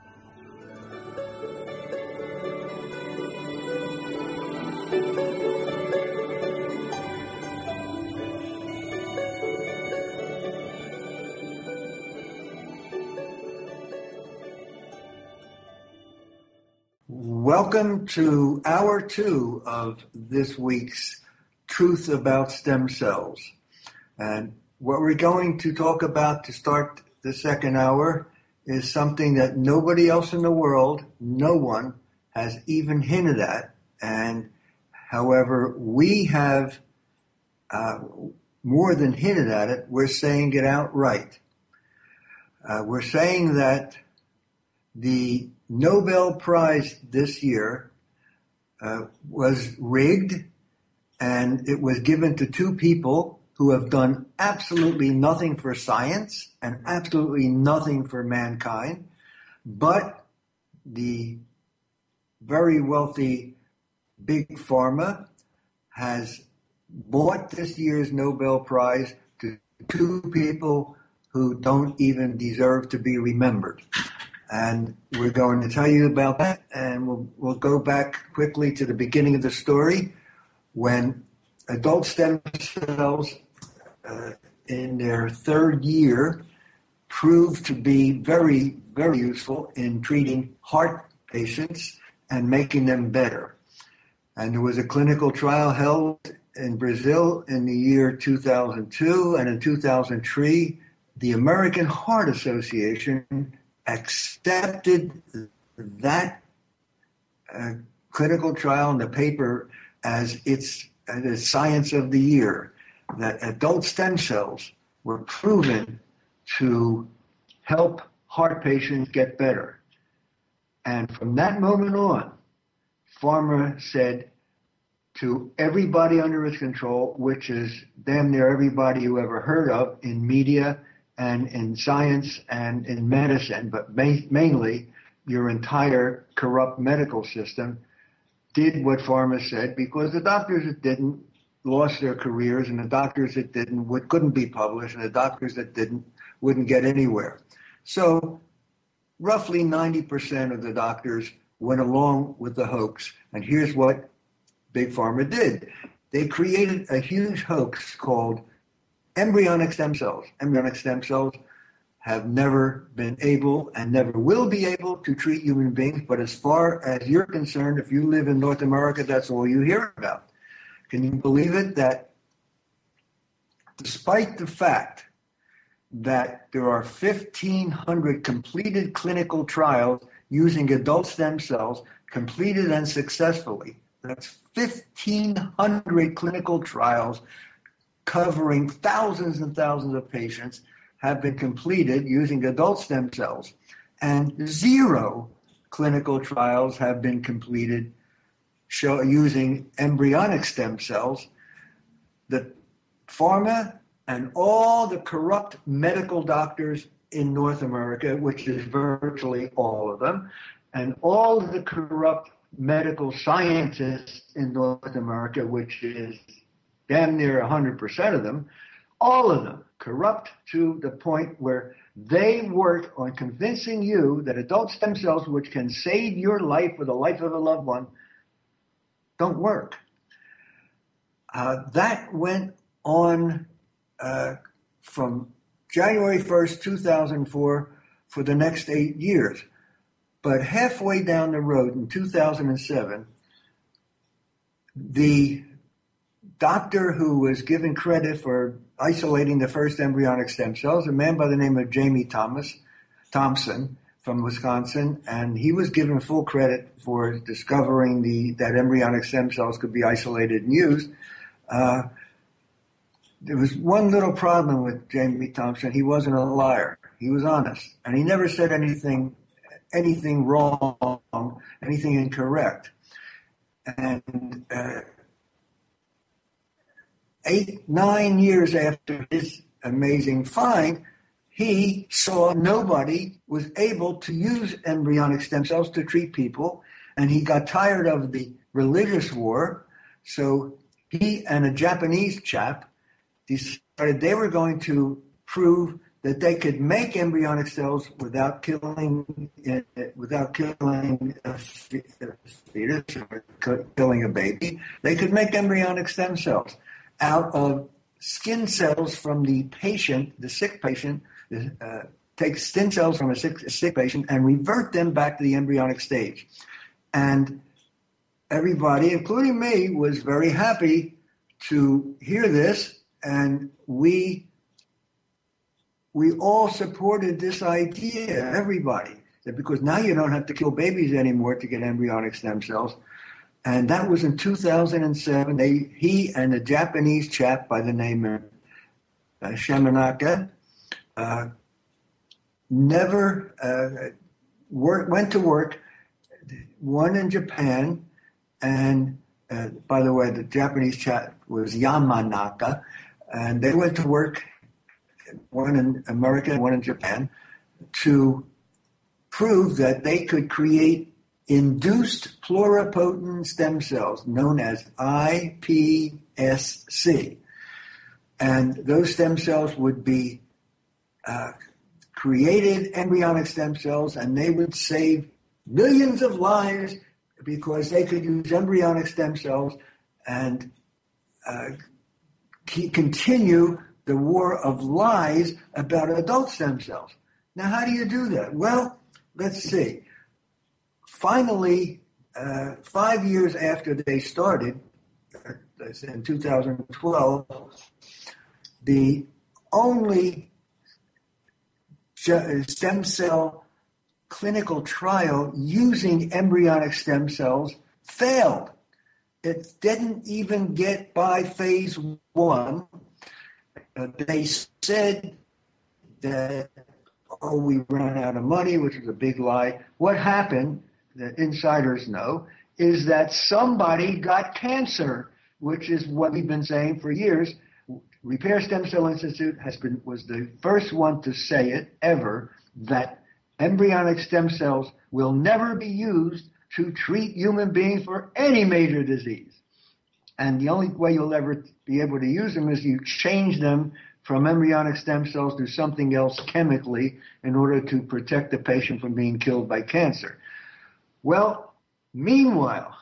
A: Welcome to hour 2 of this week's Truth About Stem Cells. And what we're going to talk about to start the second hour is something that nobody else in the world, no one, has even hinted at. And however, we have more than hinted at it, we're saying it outright. We're saying that the Nobel Prize this year was rigged, and it was given to 2 people who have done absolutely nothing for science and absolutely nothing for mankind, but the very wealthy Big Pharma has bought this year's Nobel Prize to 2 people who don't even deserve to be remembered. And we're going to tell you about that, and we'll go back quickly to the beginning of the story when adult stem cells in their 3rd year proved to be very, very useful in treating heart patients and making them better. And there was a clinical trial held
D: in Brazil in the year 2002, and in 2003, the American Heart Association accepted that clinical trial in the paper as its science of the year, that adult stem cells were proven to help heart patients get better. And from that moment on, pharma said to everybody under its control, which is damn near everybody you ever heard of in media and in science and in medicine, but mainly your entire corrupt medical system, did what pharma said, because the doctors that didn't lost their careers, and the doctors that didn't couldn't be published, and the doctors that didn't wouldn't get anywhere. So roughly 90% of the doctors went along with the hoax. And here's what Big Pharma did. They created a huge hoax called embryonic stem cells. Embryonic stem cells have never been able and never will be able to treat human beings. But as far as you're concerned, if you live in North America, that's all you hear about. Can you believe it that despite the fact that there are 1,500 completed clinical trials using adult stem cells, completed and successfully, that's 1,500 clinical trials covering thousands and thousands of patients have been completed using adult stem cells, and 0 clinical trials have been completed using embryonic stem cells. The pharma and all the corrupt medical doctors in North America, which is virtually all of them, and all the corrupt medical scientists in North America, which is damn near 100% of them, all of them corrupt to the point where they work on convincing you that adult stem cells, which can save your life or the life of a loved one, don't work. That went on from January 1st, 2004 for the next 8 years. But halfway down the road in 2007, the doctor who was given credit for isolating the first embryonic stem cells, a man by the name of Jamie Thompson from Wisconsin, and he was given full credit for discovering that embryonic stem cells could be isolated and used. There was one little problem with Jamie Thompson. He wasn't a liar. He was honest, and he never said anything wrong, anything incorrect. And 9 years after his amazing find, he saw nobody was able to use embryonic stem cells to treat people, and he got tired of the religious war. So he and a Japanese chap decided they were going to prove that they could make embryonic cells without killing a fetus or killing a baby. They could make embryonic stem cells out of skin cells from the patient, the sick patient, take stem cells from a sick patient and revert them back to the embryonic stage. And everybody, including me, was very happy to hear this, and we all supported this idea, everybody, that because now you don't have to kill babies anymore to get embryonic stem cells. And that was in 2007. He and a Japanese chap by the name of Shamanaka went to work, one in Japan, and by the way, the Japanese chap was Yamanaka, and they went to work, one in America and one in Japan, to prove that they could create induced pluripotent stem cells known as iPSC. And those stem cells would be created embryonic stem cells, and they would save millions of lives because they could use embryonic stem cells and continue the war of lies about adult stem cells. Now, how do you do that? Well, let's see. Finally, 5 years after they started, in 2012, the only stem cell clinical trial using embryonic stem cells failed. It didn't even get by phase 1. They said that, we ran out of money, which is a big lie. What happened, the insiders know, is that somebody got cancer, which is what we've been saying for years. Repair Stem Cell Institute was the first one to say it ever, that embryonic stem cells will never be used to treat human beings for any major disease. And the only way you'll ever be able to use them is you change them from embryonic stem cells to something else chemically in order to protect the patient from being killed by cancer. Well, meanwhile,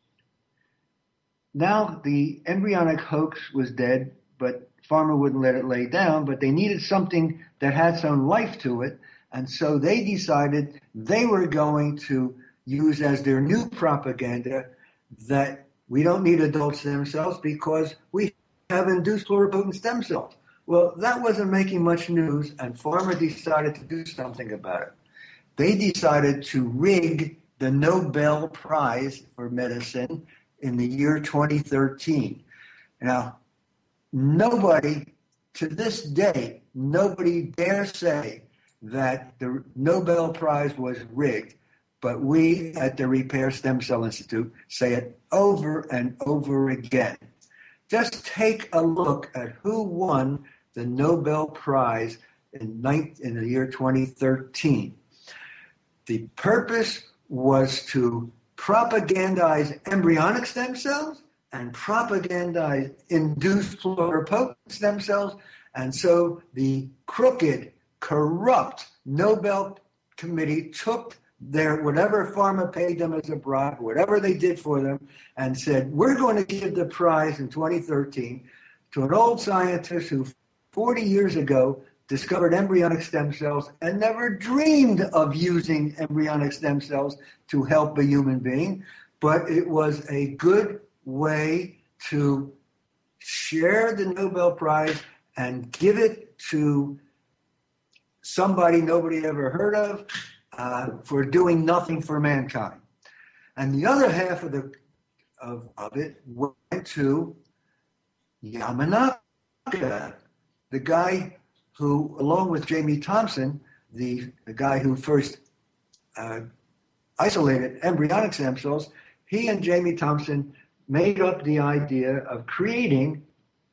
D: now the embryonic hoax was dead, but pharma wouldn't let it lay down, but they needed something that had some life to it, and so they decided they were going to use as their new propaganda that we don't need adult stem cells because we have induced pluripotent stem cells. Well, that wasn't making much news, and pharma decided to do something about it. They decided to rig the Nobel Prize for Medicine in the year 2013. Now, nobody, to this day, nobody dare say that the Nobel Prize was rigged, but we at the Repair Stem Cell Institute say it over and over again. Just take a look at who won the Nobel Prize in the year 2013. The purpose was to propagandize embryonic stem cells and propagandize induced pluripotent stem cells, and so the crooked, corrupt Nobel Committee took their whatever pharma paid them as a bribe, whatever they did for them, and said, we're going to give the prize in 2013 to an old scientist who 40 years ago discovered embryonic stem cells and never dreamed of using embryonic stem cells to help a human being, but it was a good way to share the Nobel Prize and give it to somebody nobody ever heard of for doing nothing for mankind. And the other half of it went to Yamanaka, the guy who, along with Jamie Thompson, the guy who first isolated embryonic stem cells, he and Jamie Thompson made up the idea of creating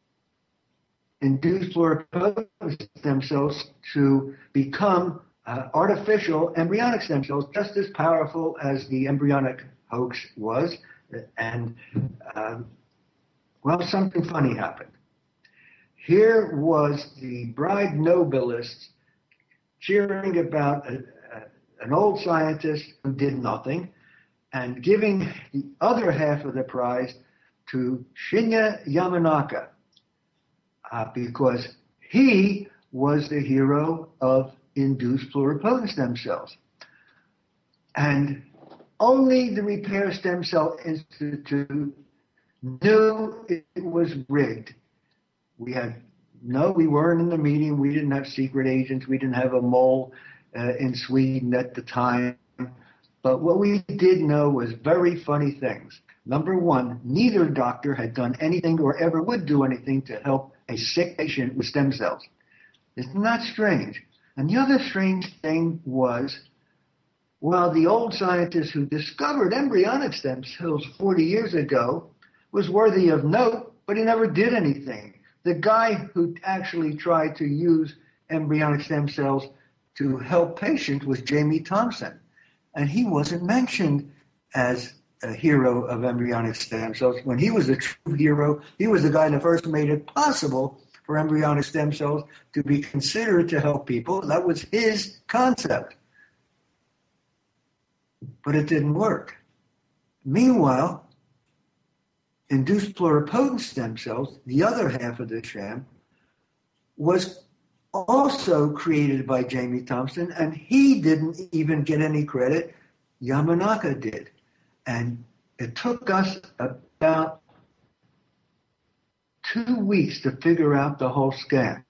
D: induced pluripotent stem cells to become artificial embryonic stem cells, just as powerful as the embryonic hoax was. And, well, something funny happened. Here was the bride Nobelists cheering about an old scientist who did nothing and giving the other half of the prize to Shinya Yamanaka because he was the hero of induced pluripotent stem cells. And only the Repair Stem Cell Institute knew it was rigged. We weren't in the meeting. We didn't have secret agents. We didn't have a mole in Sweden at the time. But what we did know was very funny things. Number one, neither doctor had done anything or ever would do anything to help a sick patient with stem cells. Isn't that strange? And the other strange thing was, well, the old scientist who discovered embryonic stem cells 40 years ago was worthy of note, but he never did anything. The guy who actually tried to use embryonic stem cells to help patients was Jamie Thompson. And he wasn't mentioned as a hero of embryonic stem cells. When he was a true hero, he was the guy that first made it possible for embryonic stem cells to be considered to help people. That was his concept. But it didn't work. Meanwhile, induced pluripotent stem cells, the other half of the sham, was also created by Jamie Thompson, and he didn't even get any credit. Yamanaka did. And it took us about 2 weeks to figure out the whole scam.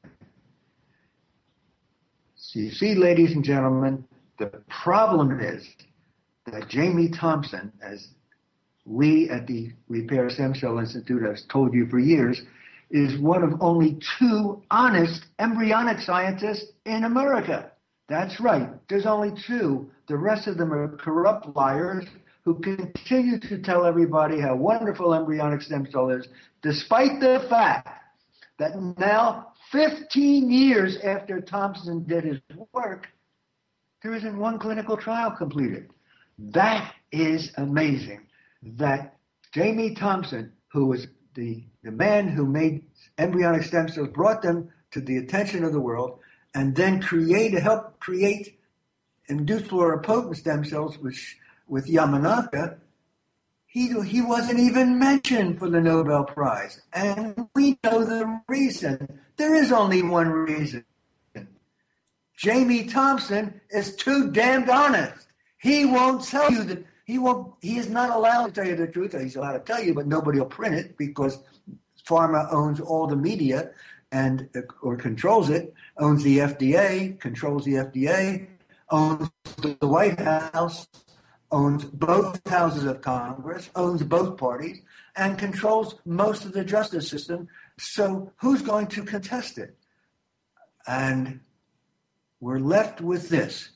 D: So you see, ladies and gentlemen, the problem is that Jamie Thompson, as we at the Repair Stem Cell Institute have told you for years, is one of only 2 honest embryonic scientists in America. That's right. There's only 2. The rest of them are corrupt liars who continue to tell everybody how wonderful embryonic stem cell is, despite the fact that now, 15 years after Thompson did his work, there isn't one clinical trial completed. That is amazing. That Jamie Thompson, who was the man who made embryonic stem cells, brought them to the attention of the world, and then helped create induced pluripotent stem cells, which with Yamanaka, he wasn't even mentioned for the Nobel Prize. And we know the reason. There is only one reason. Jamie Thompson is too damned honest. He won't tell you that. He is not allowed to tell you the truth. He's allowed to tell you, but nobody will print it because pharma owns all the media or controls it, owns the FDA, controls the FDA, owns the White House, owns both houses of Congress, owns both parties, and controls most of the justice system. So who's going to contest it? And we're left with this,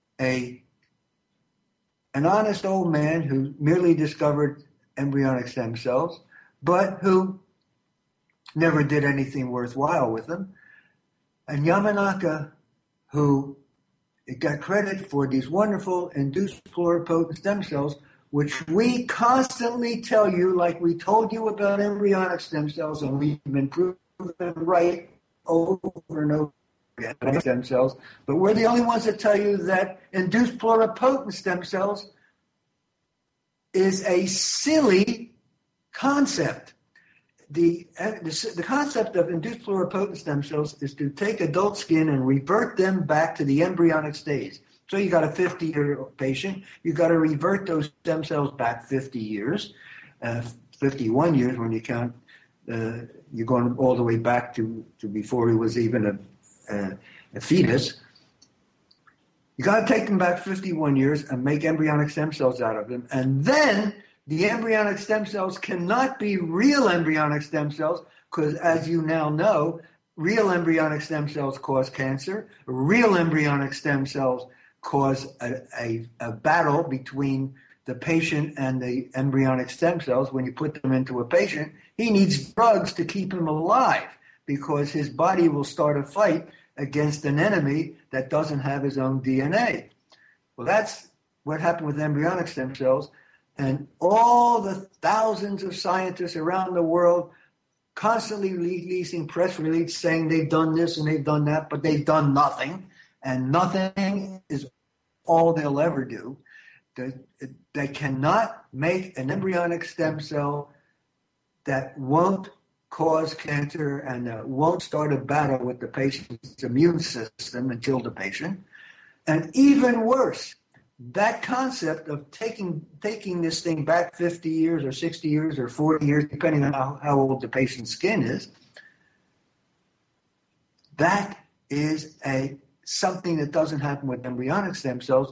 D: an honest old man who merely discovered embryonic stem cells, but who never did anything worthwhile with them, and Yamanaka, who got credit for these wonderful induced pluripotent stem cells, which we constantly tell you, like we told you about embryonic stem cells, and we've been proven right over and over again, stem cells, but we're the only ones that tell you that induced pluripotent stem cells is a silly concept. The concept of induced pluripotent stem cells is to take adult skin and revert them back to the embryonic stage. So you got a 50-year patient, you got to revert those stem cells back 50 years, 51 years when you count. You're going all the way back to before he was even a fetus. You got to take them back 51 years and make embryonic stem cells out of them, and then the embryonic stem cells cannot be real embryonic stem cells because, as you now know, real embryonic stem cells cause cancer. Real embryonic stem cells cause a battle between the patient and the embryonic stem cells. When you put them into a patient, he needs drugs to keep him alive because his body will start a fight against an enemy that doesn't have his own DNA. Well, that's what happened with embryonic stem cells. And all the thousands of scientists around the world constantly releasing press releases saying they've done this and they've done that, but they've done nothing. And nothing is all they'll ever do. They cannot make an embryonic stem cell that won't cause cancer and that won't start a battle with the patient's immune system and kill the patient. And even worse, that concept of taking this thing back 50 years or 60 years or 40 years, depending on how old the patient's skin is, that is something that doesn't happen with embryonic stem cells.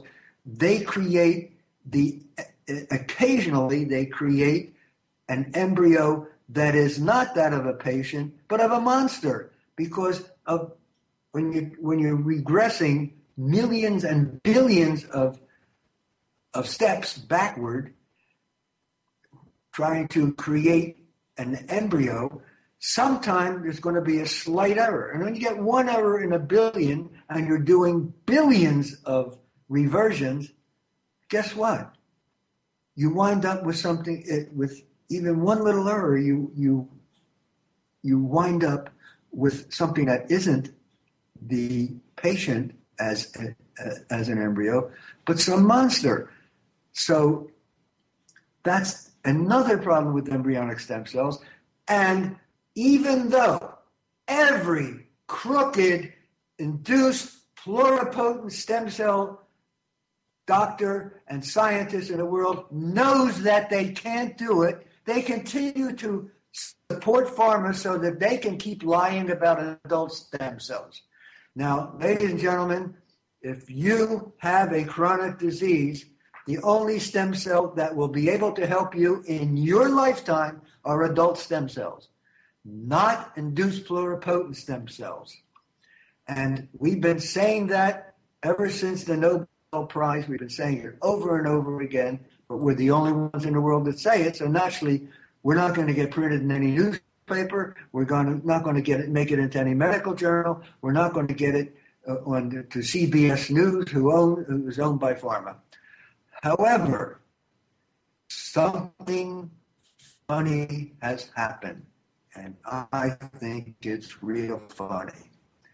D: Occasionally they create an embryo that is not that of a patient, but of a monster, because of when you're regressing millions and billions of steps backward, trying to create an embryo, sometimes there's going to be a slight error. And when you get one error in a billion and you're doing billions of reversions, guess what? You wind up with something, with even one little error, you wind up with something that isn't the patient as an embryo, but some monster. So that's another problem with embryonic stem cells. And even though every crooked induced pluripotent stem cell doctor and scientist in the world knows that they can't do it, they continue to
E: support pharma so that they can keep lying about adult stem cells. Now, ladies and gentlemen, if you have a chronic disease, the only stem cell that will be able to help you in your lifetime are adult stem cells, not induced pluripotent stem cells. And we've been saying that ever since the Nobel Prize. We've been saying it over and over again, but we're the only ones in the world that say it. So naturally, we're not going to get printed in any newspaper. We're not going to make it into any medical journal. We're not going to get it to CBS News, who is owned by pharma. However, something funny has happened, and I think it's real funny.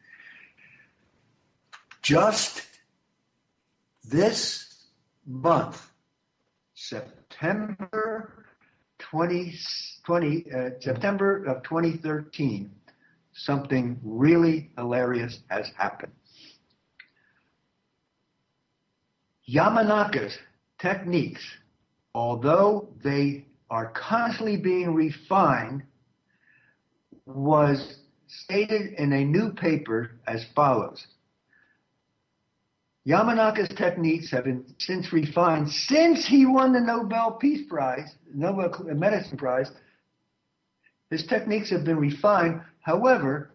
E: Just this month, September of 2013, something really hilarious has happened. Yamanaka's techniques, although they are constantly being refined, was stated in a new paper as follows. Yamanaka's techniques have been since refined since he won the Nobel Peace Prize, Nobel Medicine Prize. His techniques have been refined. However,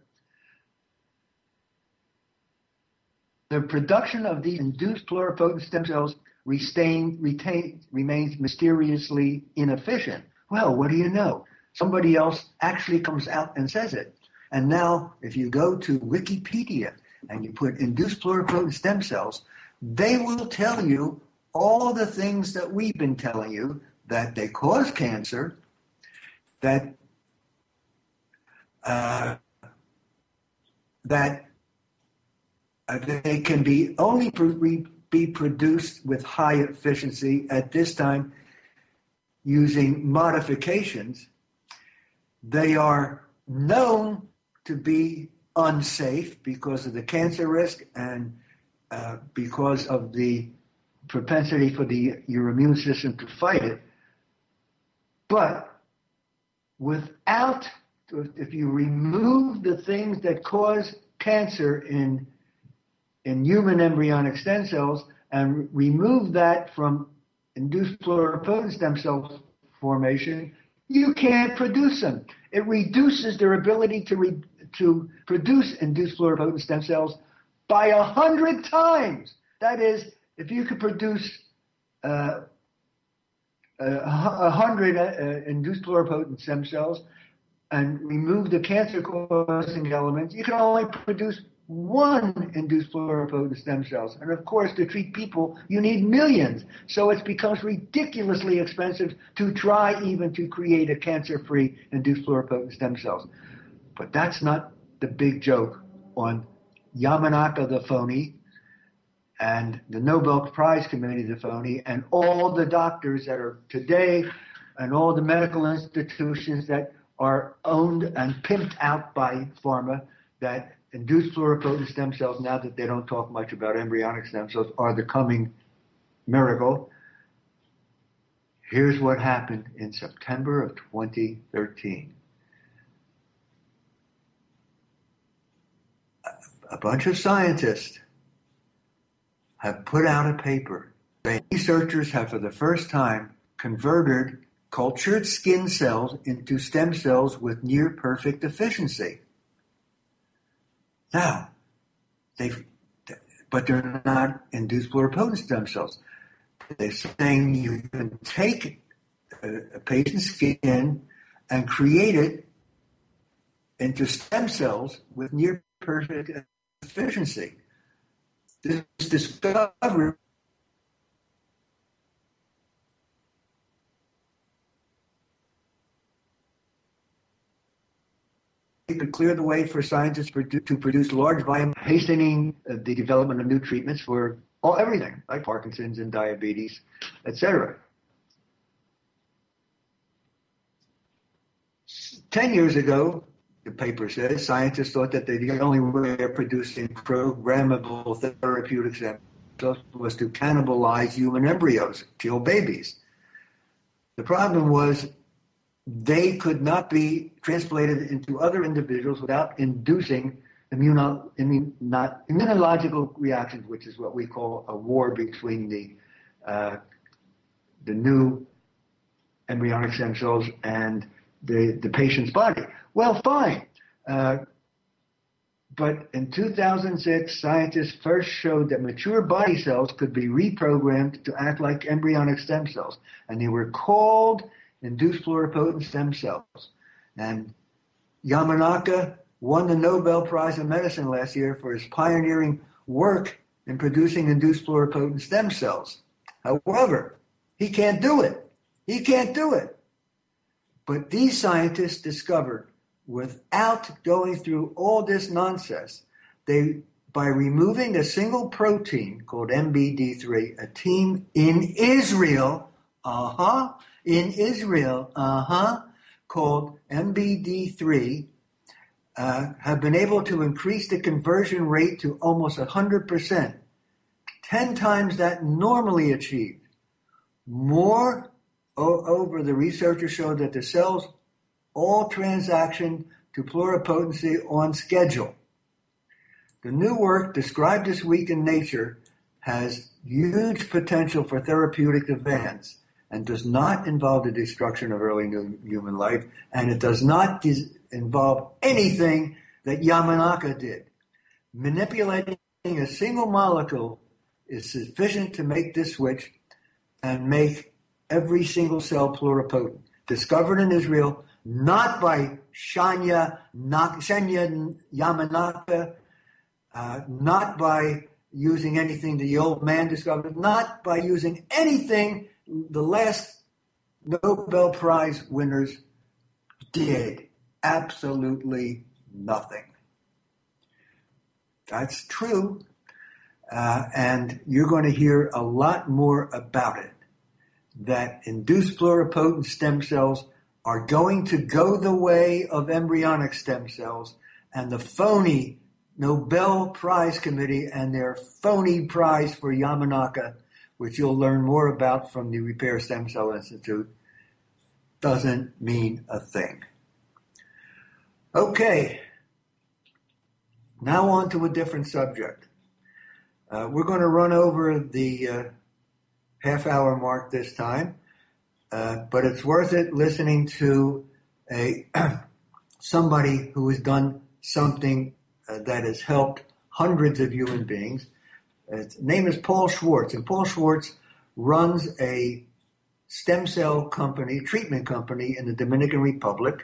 E: the production of these induced pluripotent stem cells remains mysteriously inefficient. Well, what do you know? Somebody else actually comes out and says it. And now, if you go to Wikipedia and you put induced pluripotent stem cells, they will tell you all the things that we've been telling you, that they cause cancer, that they can be only be produced with high efficiency at this time using modifications. They are known to be unsafe because of the cancer risk and because of the propensity for your immune system to fight it. But if you remove the things that cause cancer in human embryonic stem cells and remove that from induced pluripotent stem cell formation, you can't produce them. It reduces their ability to produce induced pluripotent stem cells by 100 times. That is, if you could produce 100 induced pluripotent stem cells and remove the cancer-causing elements, you can only produce one induced pluripotent stem cells. And of course, to treat people, you need millions. So it becomes ridiculously expensive to try even to create a cancer-free induced pluripotent stem cells. But that's not the big joke on Yamanaka the phony and the Nobel Prize Committee the phony and all the doctors that are today and all the medical institutions that are owned and pimped out by pharma, that induced pluripotent stem cells, now that they don't talk much about embryonic stem cells, are the coming miracle. Here's what happened in September of 2013. A bunch of scientists have put out a paper. Researchers have, for the first time, converted cultured skin cells into stem cells with near perfect efficiency. Now, but they're not induced pluripotent stem cells. They're saying you can take a patient's skin and create it into stem cells with near perfect efficiency. This discovery could clear the way for scientists to produce large volume, hastening the development of new treatments for everything, like Parkinson's and diabetes, etc. 10 years ago, the paper says, scientists thought that the only way of producing programmable therapeutic stem cells was to cannibalize human embryos, kill babies. The problem was they could not be transplanted into other individuals without inducing immunological reactions, which is what we call a war between the new embryonic stem cells and the patient's body. Well, fine. But in 2006, scientists first showed that mature body cells could be reprogrammed to act like embryonic stem cells, and they were called induced pluripotent stem cells. And Yamanaka won the Nobel Prize in Medicine last year for his pioneering work in producing induced pluripotent stem cells. However, he can't do it. He can't do it. But these scientists discovered, without going through all this nonsense, by removing a single protein called MBD3, a team in Israel, called MBD3, have been able to increase the conversion rate to almost 100%, 10 times that normally achieved. Moreover, the researchers showed that the cells all transaction to pluripotency on schedule. The new work described this week in Nature has huge potential for therapeutic advance and does not involve the destruction of early human life, and it does not involve anything that Yamanaka did. Manipulating a single molecule is sufficient to make this switch and make every single cell pluripotent. Discovered in Israel, not by Shanya Yamanaka, not by using anything the old man discovered, not by using anything the last Nobel Prize winners did. Absolutely nothing. That's true, and you're going to hear a lot more about it, that induced pluripotent stem cells are going to go the way of embryonic stem cells, and the phony Nobel Prize Committee and their phony prize for Yamanaka, which you'll learn more about from the Repair Stem Cell Institute, doesn't mean a thing. Okay, now on to a different subject. We're going to run over the half-hour mark this time, but it's worth it listening to somebody who has done something that has helped hundreds of human beings. His name is Paul Schwartz, and Paul Schwartz runs a stem cell company, treatment company in the Dominican Republic,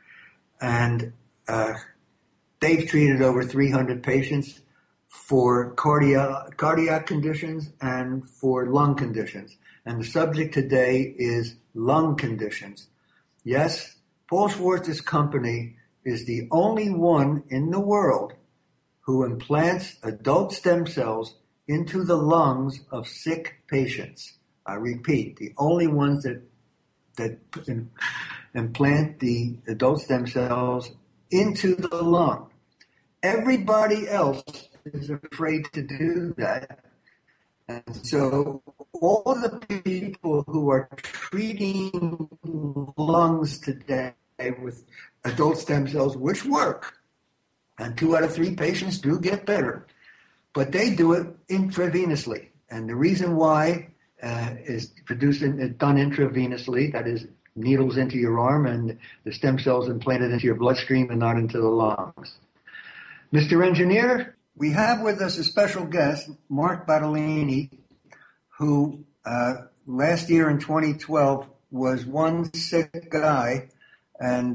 E: and they've treated over 300 patients for cardiac conditions and for lung conditions. And the subject today is lung conditions. Yes, Paul Schwartz's company is the only one in the world who implants adult stem cells into the lungs of sick patients. I repeat, the only ones that implant the adult stem cells into the lung. Everybody else is afraid to do that. And so all the people who are treating lungs today with adult stem cells, which work, and 2 out of 3 patients do get better, but they do it intravenously. And the reason why is done intravenously, that is, needles into your arm and the stem cells implanted into your bloodstream and not into the lungs. Mr. Engineer, we have with us a special guest, Mark Battolini, who last year in 2012 was one sick guy, and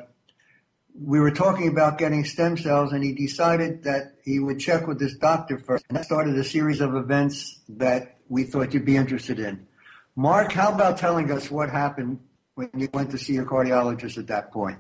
E: we were talking about getting stem cells, and he decided that he would check with his doctor first, and that started a series of events that we thought you'd be interested in. Mark, how about telling us what happened when you went to see your cardiologist at that point?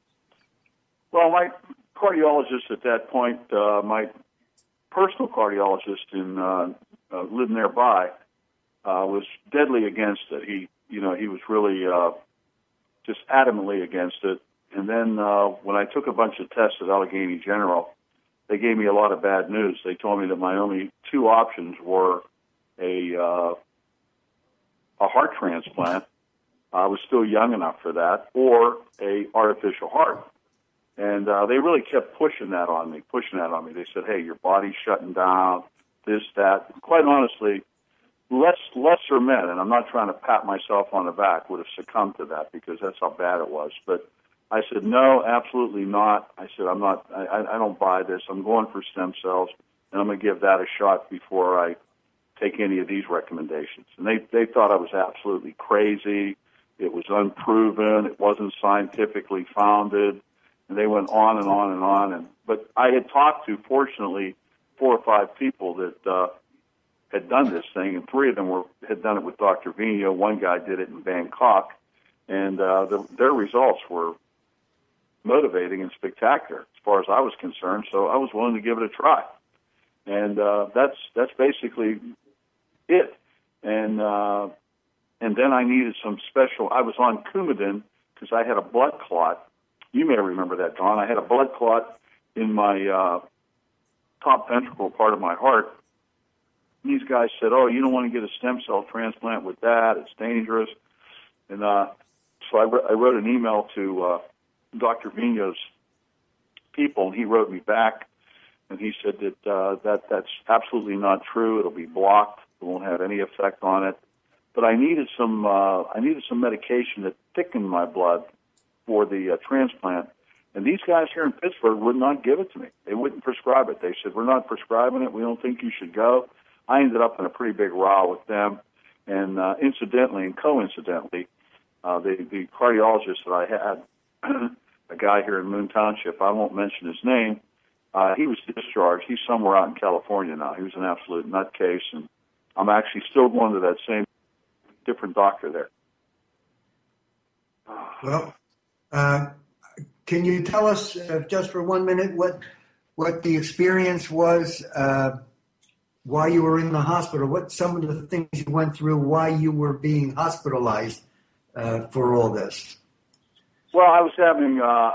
F: Well, my cardiologist at that point, my personal cardiologist lived nearby, was deadly against it. He was really just adamantly against it. And then when I took a bunch of tests at Allegheny General, they gave me a lot of bad news. They told me that my only 2 options were a heart transplant I was still young enough for that, or a artificial heart. And they really kept pushing that on me. They said, hey, your body's shutting down, this, that. Quite honestly, lesser men, and I'm not trying to pat myself on the back, would have succumbed to that because that's how bad it was. But I said, no, absolutely not. I said, I don't buy this. I'm going for stem cells, and I'm going to give that a shot before I take any of these recommendations. And they thought I was absolutely crazy. It was unproven. It wasn't scientifically founded. And they went on and on and on. But I had talked to, fortunately, 4 or 5 people that had done this thing, and 3 of them had done it with Dr. Vigneault. One guy did it in Bangkok, and their results were motivating and spectacular as far as I was concerned. So I was willing to give it a try, and that's basically it. And then I needed some special. I was on Coumadin because I had a blood clot. You may remember that, Don. I had a blood clot in my top ventricle part of my heart. These guys said, oh, you don't want to get a stem cell transplant with that. It's dangerous. And so I wrote an email to Dr. Vigneault's people, and he wrote me back, and he said that that's absolutely not true. It'll be blocked. It won't have any effect on it. But I needed some medication that thickened my blood for the transplant. And these guys here in Pittsburgh would not give it to me. They wouldn't prescribe it. They said, we're not prescribing it. We don't think you should go. I ended up in a pretty big row with them. And incidentally and coincidentally, the cardiologist that I had, a guy here in Moon Township, I won't mention his name, he was discharged. He's somewhere out in California now. He was an absolute nutcase. And I'm actually still going to that same different doctor there.
E: Well, can you tell us just for 1 minute what the experience was while you were in the hospital? What some of the things you went through while you were being hospitalized for all this?
F: Well, I was having.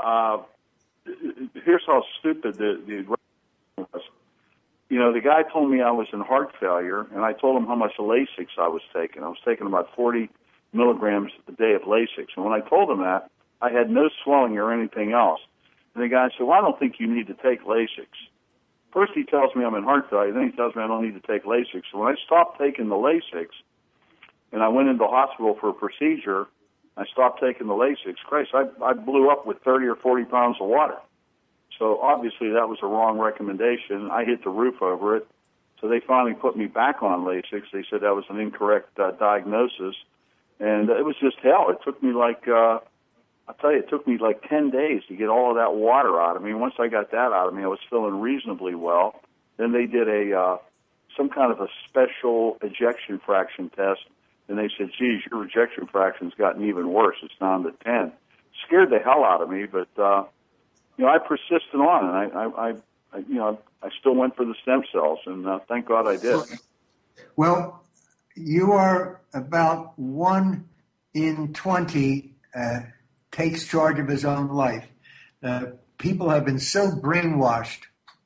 F: Here's how stupid the was. You know, the guy told me I was in heart failure, and I told him how much Lasix I was taking. I was taking about 40 milligrams a day of Lasix. And when I told him that, I had no swelling or anything else. And the guy said, well, I don't think you need to take Lasix. First he tells me I'm in heart failure, then he tells me I don't need to take Lasix. So when I stopped taking the Lasix and I went into the hospital for a procedure, I stopped taking the Lasix. Christ, I blew up with 30 or 40 pounds of water. So obviously that was a wrong recommendation. I hit the roof over it. So they finally put me back on Lasix. They said that was an incorrect diagnosis. And it was just hell. It took me I'll tell you, it took me like 10 days to get all of that water out of me. Once I got that out of me, I was feeling reasonably well. Then they did some kind of a special ejection fraction test, and they said, geez, your ejection fraction's gotten even worse. It's down to 10. Scared the hell out of me, but, I persisted on, and I still went for the stem cells, and thank God I did.
E: Well, you are about 1 in 20 takes charge of his own life. People have been so brainwashed,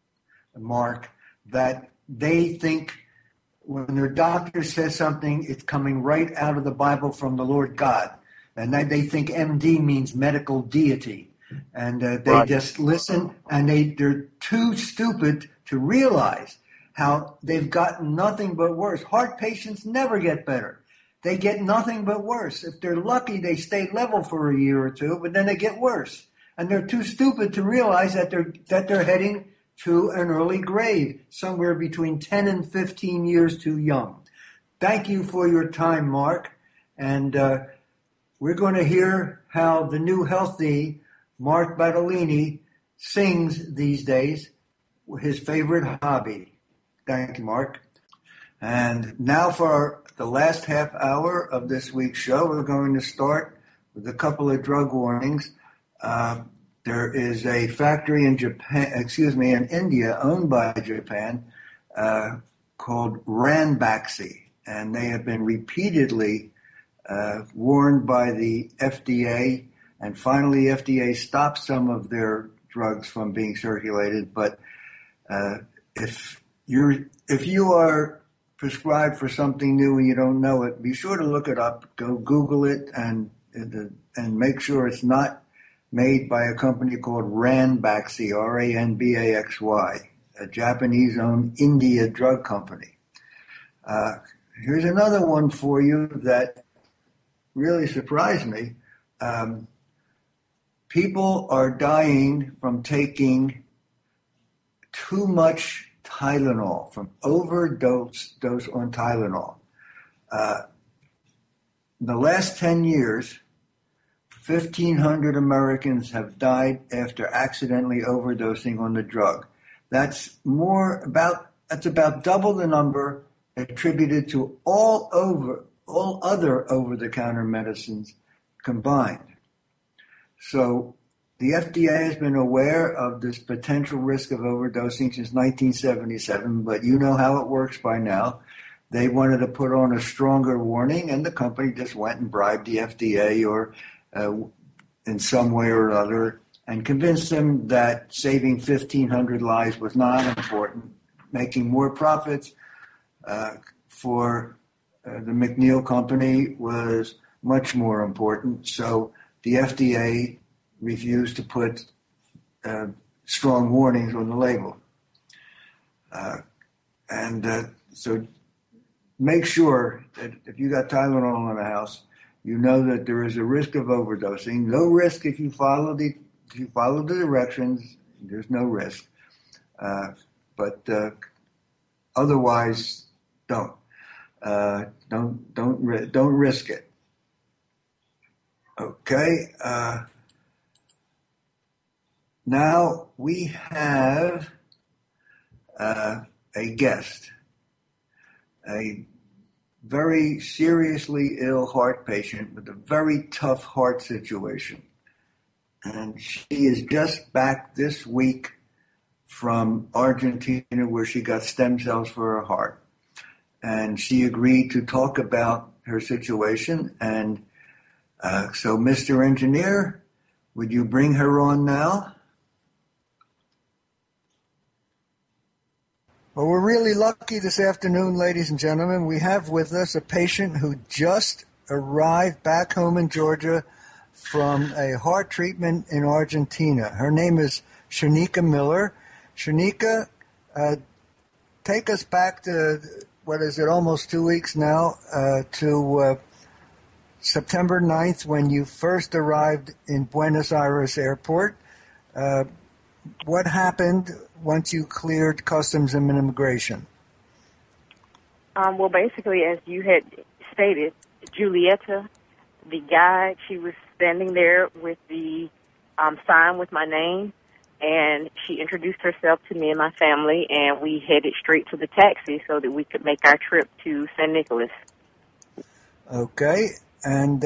E: Mark, that they think when their doctor says something, it's coming right out of the Bible from the Lord God. And they think MD means medical deity. And they just listen, and they're too stupid to realize how they've gotten nothing but worse. Heart patients never get better. They get nothing but worse. If they're lucky, they stay level for a year or two, but then they get worse. And they're too stupid to realize that they're heading to an early grave, somewhere between 10 and 15 years too young. Thank you for your time, Mark. And we're going to hear how the new healthy Mark Battolini sings these days, his favorite hobby. Thank you, Mark. And now for the last half hour of this week's show, we're going to start with a couple of drug warnings. There is a factory in in India, owned by Japan, called Ranbaxy, and they have been repeatedly warned by the FDA, and finally FDA stopped some of their drugs from being circulated. But if you are prescribed for something new and you don't know it, be sure to look it up. Go Google it and make sure it's not made by a company called Ranbaxy, Ranbaxy, a Japanese-owned India drug company. Here's another one for you that really surprised me. People are dying from taking too much Tylenol, from overdose on Tylenol. In the last 10 years, 1,500 Americans have died after accidentally overdosing on the drug. That's about double the number attributed to all other over-the-counter medicines combined. So the FDA has been aware of this potential risk of overdosing since 1977, but you know how it works by now. They wanted to put on a stronger warning, and the company just went and bribed the FDA or in some way or other and convinced them that saving 1,500 lives was not important. Making more profits for the McNeil Company was much more important. So the FDA refused to put strong warnings on the label. So make sure that if you got Tylenol in the house, you know that there is a risk of overdosing. No risk if you follow the directions. There's no risk. But otherwise, don't risk it. Okay. Now we have a guest, a very seriously ill heart patient with a very tough heart situation. And she is just back this week from Argentina where she got stem cells for her heart. And she agreed to talk about her situation. And so, Mr. Engineer, would you bring her on now? Well, we're really lucky this afternoon, ladies and gentlemen. We have with us a patient who just arrived back home in Georgia from a heart treatment in Argentina. Her name is Shanika Miller. Shanika, take us back to, what is it, almost 2 weeks now, to September 9th when you first arrived in Buenos Aires Airport. What happened once you cleared customs and immigration?
G: Well, basically, as you had stated, Julieta, the guide, she was standing there with the sign with my name, and she introduced herself to me and my family, and we headed straight to the taxi so that we could make our trip to San Nicolas.
E: Okay, and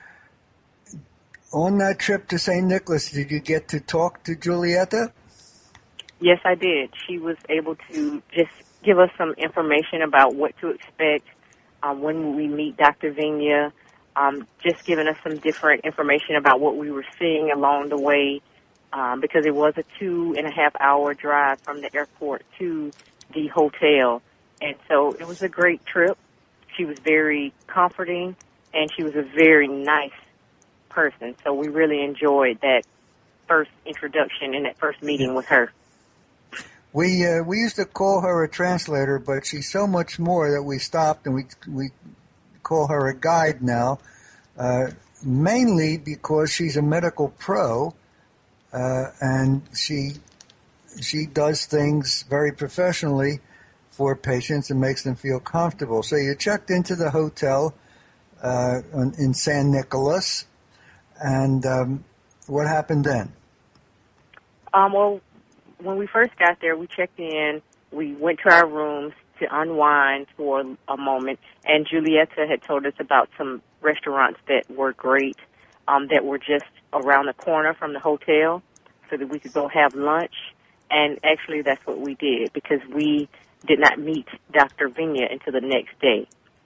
E: on that trip to St. Nicholas, did you get to talk to Julieta?
G: Yes, I did. She was able to just give us some information about what to expect when we meet Dr. Vigna, just giving us some different information about what we were seeing along the way, because it was a 2.5-hour drive from the airport to the hotel. And so it was a great trip. She was very comforting, and she was a very nice person. So we really enjoyed that first introduction and that first meeting with her.
E: We used to call her a translator, but she's so much more that we stopped and we call her a guide now, mainly because she's a medical pro, and she does things very professionally for patients and makes them feel comfortable. So you checked into the hotel in San Nicolas, and what happened then?
G: Well, when we first got there, we checked in. We went to our rooms to unwind for a moment, and Julieta had told us about some restaurants that were great, that were just around the corner from the hotel, so that we could go have lunch. And actually, that's what we did, because we did not meet Dr. Vigna until the next day.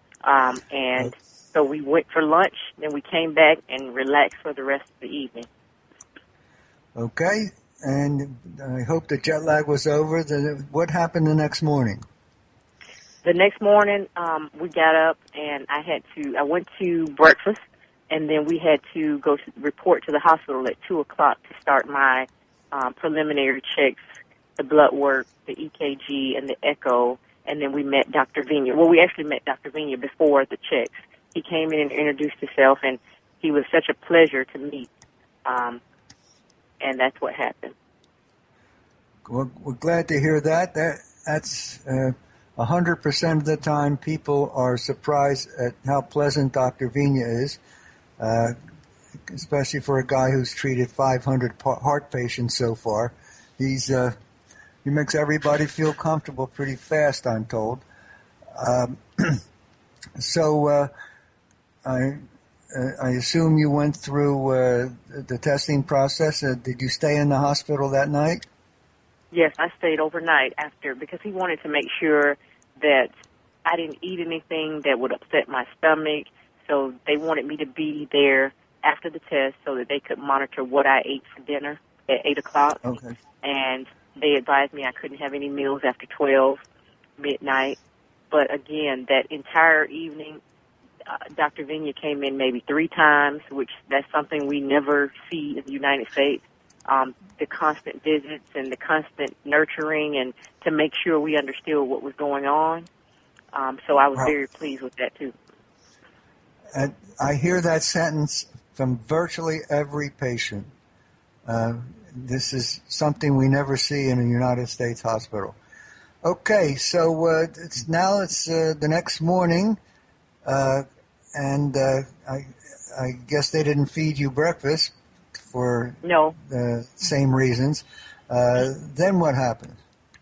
G: So we went for lunch, then we came back and relaxed for the rest of the evening.
E: Okay, and I hope the jet lag was over. What happened the next morning?
G: The next morning, we got up and I went to breakfast, and then we had to go report to the hospital at 2 o'clock to start my preliminary checks, the blood work, the EKG, and the echo, and then we met Dr. Vigna. Well, we actually met Dr. Vigna before the checks. He came in and introduced himself, and he was such a pleasure to meet, and that's what happened.
D: We're glad to hear that. That's 100% of the time people are surprised at how pleasant Dr. Vigna is, especially for a guy who's treated 500 heart patients so far. He makes everybody feel comfortable pretty fast, I'm told. So I assume you went through the testing process. Did you stay in the hospital that night?
G: Yes, I stayed overnight after because he wanted to make sure that I didn't eat anything that would upset my stomach. So they wanted me to be there after the test so that they could monitor what I ate for dinner at 8 o'clock.
D: Okay.
G: And they advised me I couldn't have any meals after 12 midnight. But again, that entire evening, Dr. Vigna came in maybe 3 times, which that's something we never see in the United States. The constant visits and the constant nurturing and to make sure we understood what was going on. So I was very pleased with that, too.
D: And I hear that sentence from virtually every patient. This is something we never see in a United States hospital. Okay, so it's the next morning, and I guess they didn't feed you breakfast for the same reasons. Then what happened?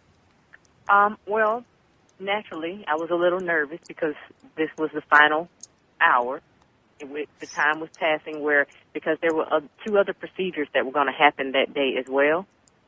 G: Well, naturally, I was a little nervous because this was the final hour. The time was passing because there were 2 other procedures that were going to happen that day as well.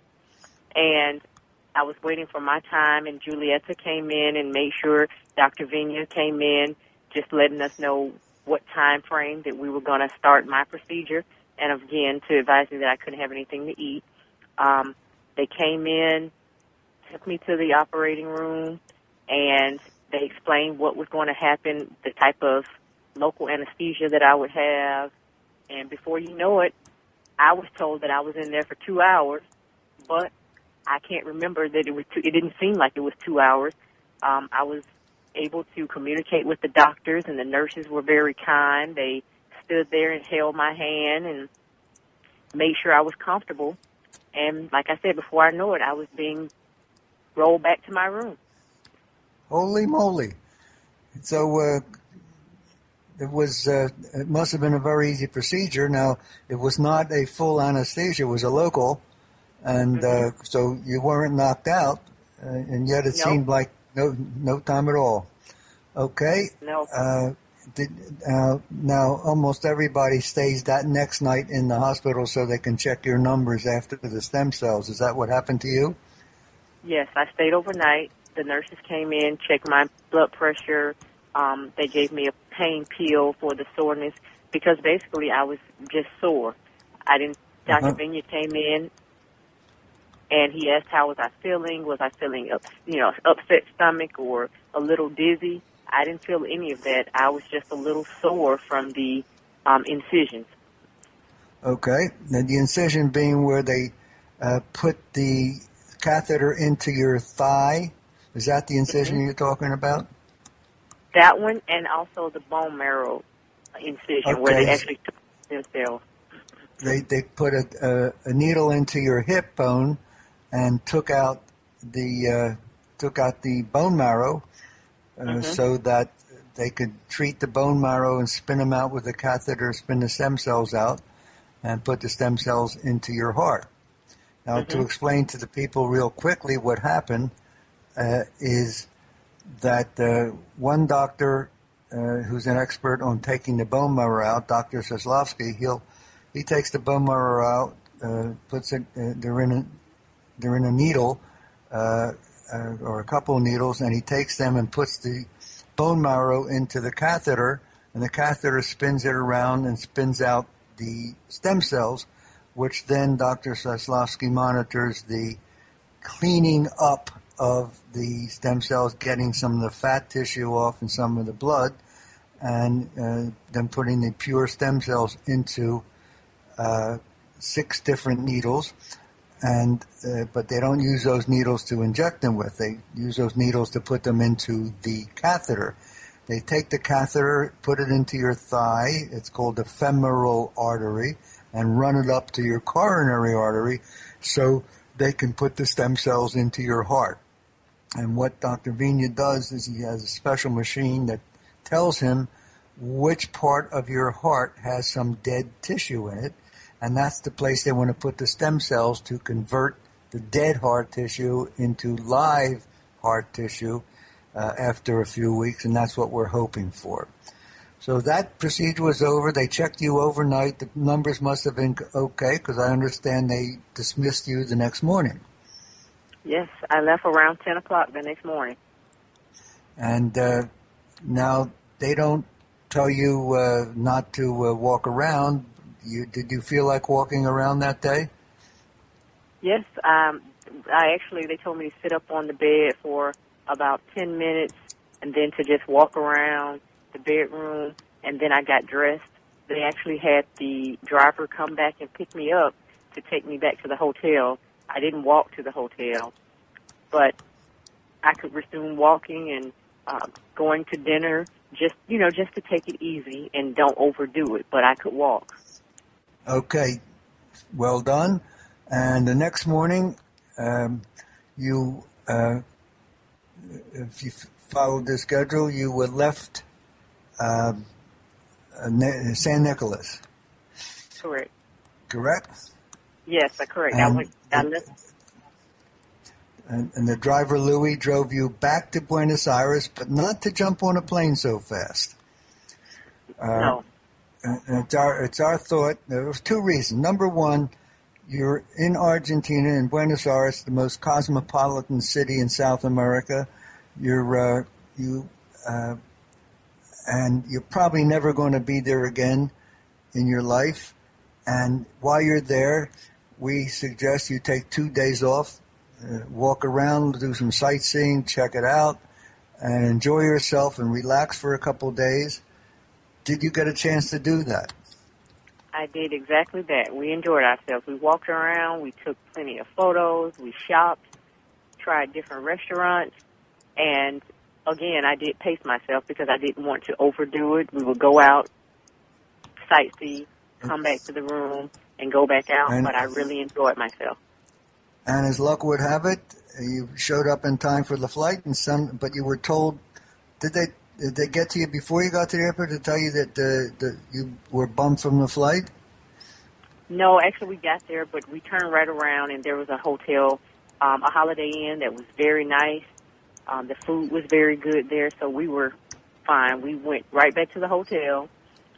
G: And I was waiting for my time, and Julieta came in and made sure Dr. Vigna came in, just letting us know what time frame that we were going to start my procedure. And again, to advise me that I couldn't have anything to eat. They came in, took me to the operating room, and they explained what was going to happen, the type of local anesthesia that I would have. And before you know it, I was told that I was in there for 2 hours, but I can't remember that it was it didn't seem like it was 2 hours. I was able to communicate with the doctors, and the nurses were very kind. They stood there and held my hand and made sure I was comfortable. And like I said, before I know it, I was being rolled back to my room.
D: Holy moly. So it must have been a very easy procedure. Now, it was not a full anesthesia. It was a local. And so you weren't knocked out, and yet it seemed like no time at all. Okay.
G: No.
D: Now, almost everybody stays that next night in the hospital so they can check your numbers after the stem cells. Is that what happened to you?
G: Yes, I stayed overnight. The nurses came in, checked my blood pressure. They gave me a pain pill for the soreness because basically I was just sore. Dr. Vigna came in, and he asked how was I feeling. Was I feeling upset stomach or a little dizzy? I didn't feel any of that. I was just a little sore from the incisions.
D: Okay. Now, the incision being where they put the catheter into your thigh. Is that the incision you're talking about?
G: That one, and also the bone marrow incision where they actually took stem cells.
D: They put a needle into your hip bone and took out the bone marrow. So that they could treat the bone marrow and spin them out with a catheter, spin the stem cells out, and put the stem cells into your heart. Now, to explain to the people real quickly what happened is that one doctor who's an expert on taking the bone marrow out, Dr. Soslavsky, he takes the bone marrow out, puts it, they're in a needle, or a couple of needles, and he takes them and puts the bone marrow into the catheter, and the catheter spins it around and spins out the stem cells, which then Dr. Soslavsky monitors the cleaning up of the stem cells getting some of the fat tissue off and some of the blood, and then putting the pure stem cells into 6 different needles. And but they don't use those needles to inject them with. They use those needles to put them into the catheter. They take the catheter, put it into your thigh, it's called the femoral artery, and run it up to your coronary artery so they can put the stem cells into your heart. And what Dr. Vigna does is he has a special machine that tells him which part of your heart has some dead tissue in it, and that's the place they want to put the stem cells to convert the dead heart tissue into live heart tissue after a few weeks, and that's what we're hoping for. So that procedure was over. They checked you overnight. The numbers must have been okay, because I understand they dismissed you the next morning.
G: Yes, I left around 10 o'clock the next morning.
D: And now they don't tell you not to walk around. Did you feel like walking around that day?
G: Yes, they told me to sit up on the bed for about 10 minutes and then to just walk around the bedroom, and then I got dressed. They actually had the driver come back and pick me up to take me back to the hotel. I didn't walk to the hotel, but I could resume walking and going to dinner, just to take it easy and don't overdo it, but I could walk.
D: Okay, well done. And the next morning, if you followed the schedule, you were left San Nicolas.
G: Correct.
D: Correct?
G: Yes, correct.
D: And the driver, Louis, drove you back to Buenos Aires, but not to jump on a plane so fast.
G: No.
D: It's our thought. There were 2 reasons. Number one, you're in Argentina, in Buenos Aires, the most cosmopolitan city in South America. And you're probably never going to be there again in your life. And while you're there, we suggest you take 2 days off, walk around, do some sightseeing, check it out, and enjoy yourself and relax for a couple of days. Did you get a chance to do that?
G: I did exactly that. We enjoyed ourselves. We walked around. We took plenty of photos. We shopped, tried different restaurants. And, again, I did pace myself because I didn't want to overdo it. We would go out, sightsee, come back to the room, and go back out. But I really enjoyed myself.
D: And as luck would have it, you showed up in time for the flight, but you were told, did they get to you before you got to the airport to tell you that you were bumped from the flight?
G: No, actually we got there, but we turned right around and there was a hotel, a Holiday Inn that was very nice. The food was very good there, so we were fine. We went right back to the hotel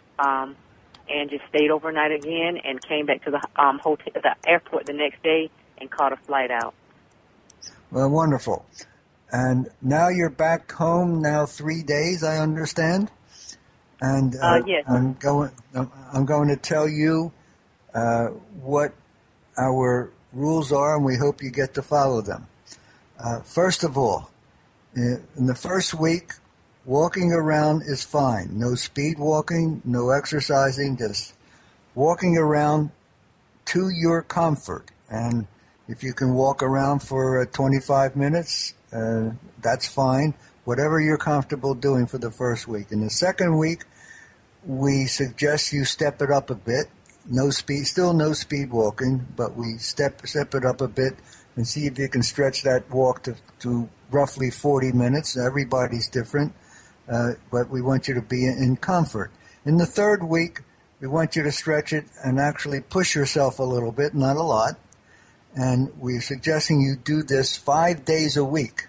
G: and just stayed overnight again and came back to the airport the next day and caught a flight out.
D: Well, wonderful. And now you're back home now 3 days, I understand. And
G: yes.
D: I'm going to tell you what our rules are, and we hope you get to follow them. First of all, in the first week, walking around is fine. No speed walking, no exercising, just walking around to your comfort. And if you can walk around for 25 minutes, that's fine. Whatever you're comfortable doing for the first week. In the second week, we suggest you step it up a bit. Still no speed walking, but we step it up a bit and see if you can stretch that walk to roughly 40 minutes. Everybody's different, but we want you to be in comfort. In the third week, we want you to stretch it and actually push yourself a little bit, not a lot. And we're suggesting you do this 5 days a week.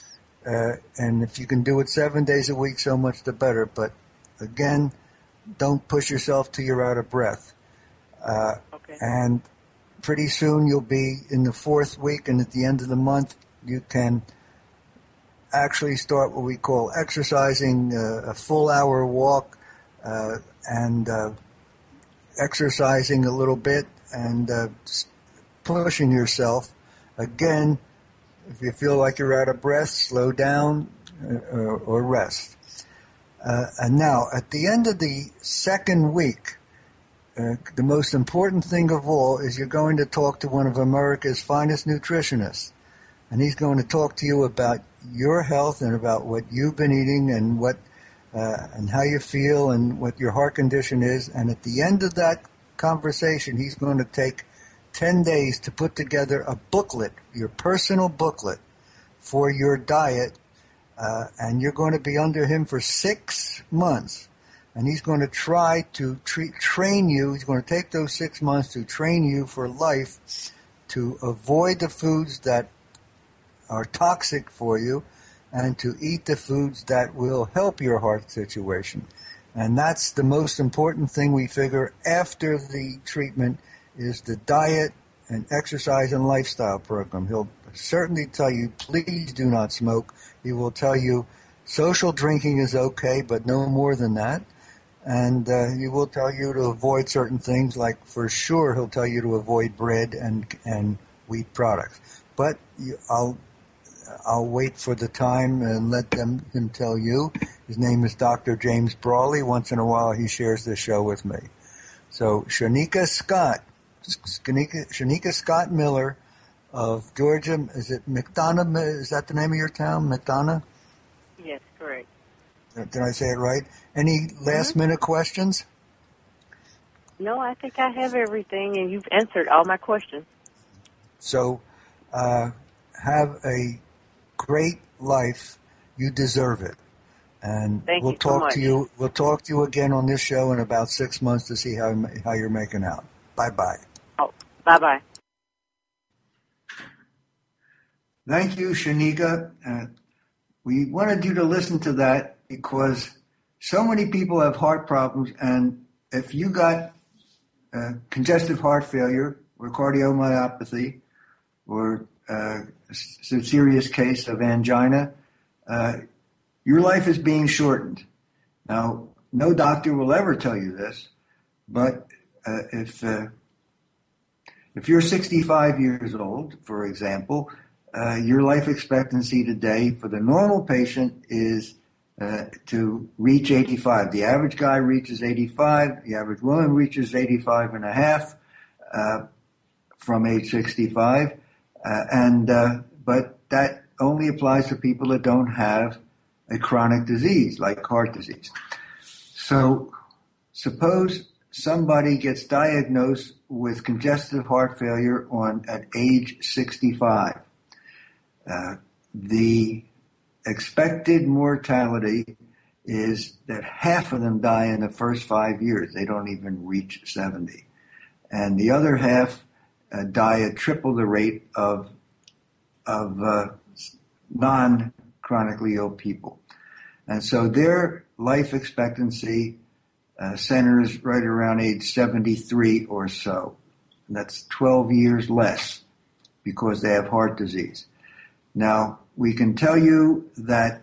D: And if you can do it 7 days a week, so much the better. But again, don't push yourself till you're out of breath.
G: Okay.
D: And pretty soon you'll be in the 4th week, and at the end of the month, you can actually start what we call exercising, a full hour walk, and exercising a little bit, and pushing yourself. Again, If you feel like you're out of breath, slow down or rest. And now, at the end of the second week, the most important thing of all is you're going to talk to one of America's finest nutritionists. And he's going to talk to you about your health and about what you've been eating and what and how you feel and what your heart condition is. And at the end of that conversation, he's going to take 10 days to put together a booklet, your personal booklet for your diet. And you're going to be under him for 6 months. And he's going to try to train you. He's going to take those 6 months to train you for life to avoid the foods that are toxic for you and to eat the foods that will help your heart situation. And that's the most important thing we figure after the treatment is the diet and exercise and lifestyle program. He'll certainly tell you, please do not smoke. He will tell you social drinking is okay, but no more than that. And he will tell you to avoid certain things, like for sure he'll tell you to avoid bread and wheat products. But I'll wait for the time and let him tell you. His name is Dr. James Brawley. Once in a while he shares this show with me. So Shanika Scott Miller of Georgia, is it McDonough? Is that the name of your town, McDonough?
G: Yes, correct.
D: Did I say it right? Any last-minute questions?
G: No, I think I have everything, and you've answered all my questions.
D: So have a great life. You deserve it. And we'll talk to you. We'll talk to you again on this show in about 6 months to see how you're making out. Bye-bye.
G: Oh, bye-bye.
E: Thank you, Shanika. We wanted you to listen to that because so many people have heart problems, and if you got congestive heart failure or cardiomyopathy or a serious case of angina, your life is being shortened. Now, no doctor will ever tell you this, but if you're 65 years old, for example, your life expectancy today for the normal patient is to reach 85. The average guy reaches 85. The average woman reaches 85 and a half from age 65. But that only applies to people that don't have a chronic disease like heart disease. So suppose somebody gets diagnosed with congestive heart failure at age 65. The expected mortality is that half of them die in the first 5 years. They don't even reach 70. And the other half die at triple the rate of non-chronically ill people. And so their life expectancy centers right around age 73 or so. And that's 12 years less because they have heart disease. Now, we can tell you that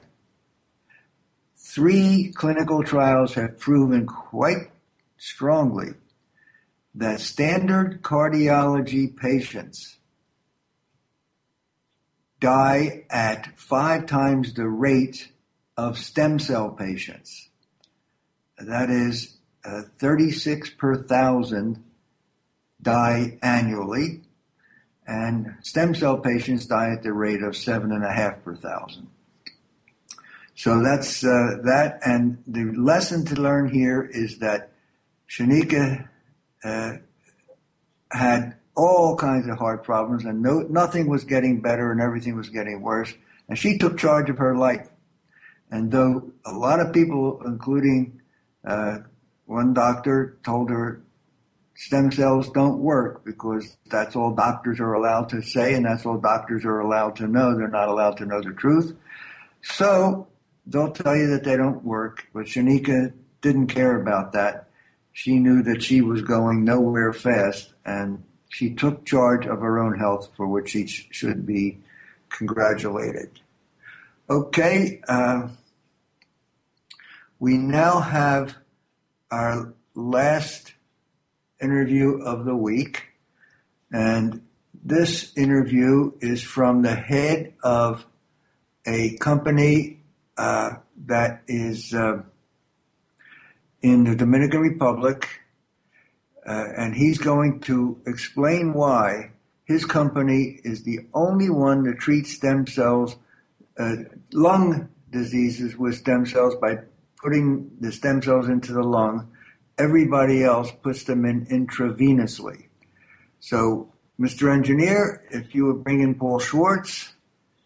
E: 3 clinical trials have proven quite strongly that standard cardiology patients die at 5 times the rate of stem cell patients. That is 36 per 1,000 die annually, and stem cell patients die at the rate of 7.5 per 1,000. So that's that. And the lesson to learn here is that Shanika had all kinds of heart problems, and nothing was getting better and everything was getting worse. And she took charge of her life. And though a lot of people, including one doctor, told her stem cells don't work because that's all doctors are allowed to say and that's all doctors are allowed to know. They're not allowed to know the truth. So they'll tell you that they don't work. But Shanika didn't care about that. She knew that she was going nowhere fast, and she took charge of her own health, for which she should be congratulated. Okay, we now have our last interview of the week, and this interview is from the head of a company that is in the Dominican Republic, and he's going to explain why his company is the only one to treat stem cells, lung diseases with stem cells by putting the stem cells into the lung. Everybody else puts them in intravenously. So, Mr. Engineer, if you would bring in Paul Schwartz,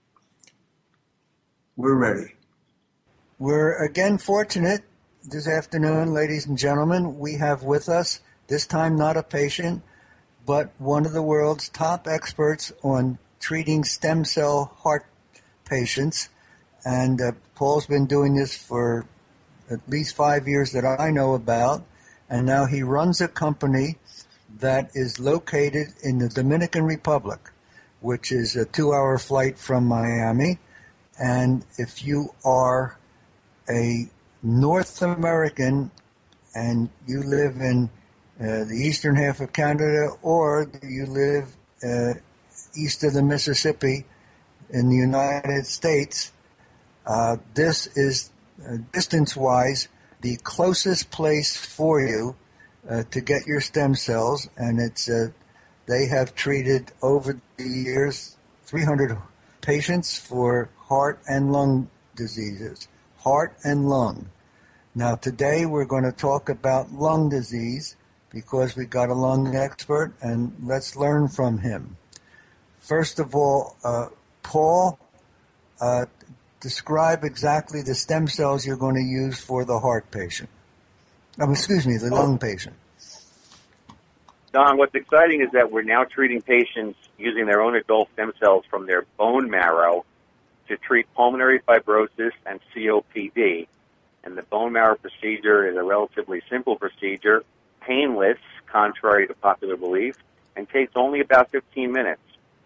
E: we're ready. We're again fortunate this afternoon, ladies and gentlemen. We have with us, this time not a patient, but one of the world's top experts on treating stem cell heart patients. And Paul's been doing this for at least 5 years that I know about. And now he runs a company that is located in the Dominican Republic, which is a 2-hour flight from Miami. And if you are a North American and you live in the eastern half of Canada, or you live east of the Mississippi in the United States, this is distance-wise the closest place for you to get your stem cells, and it's they have treated over the years 300 patients for heart and lung diseases, heart and lung. Now today we're going to talk about lung disease because we got a lung expert, and let's learn from him. First of all, Paul, describe exactly the stem cells you're going to use for the heart patient. The lung patient.
H: Don, what's exciting is that we're now treating patients using their own adult stem cells from their bone marrow to treat pulmonary fibrosis and COPD. And the bone marrow procedure is a relatively simple procedure, painless, contrary to popular belief, and takes only about 15 minutes.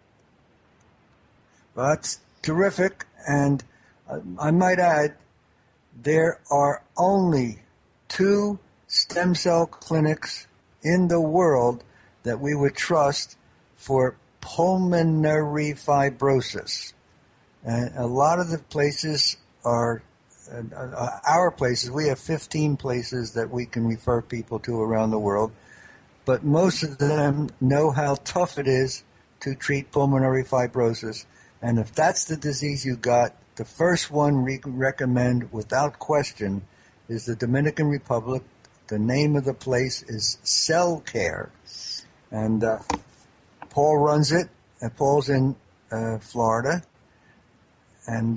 E: Well, that's terrific, and I might add, there are only 2 stem cell clinics in the world that we would trust for pulmonary fibrosis. And a lot of the places are our places. We have 15 places that we can refer people to around the world, but most of them know how tough it is to treat pulmonary fibrosis. And if that's the disease you got, the first one we recommend without question is the Dominican Republic. The name of the place is Cell Care. And Paul runs it. And Paul's in Florida. And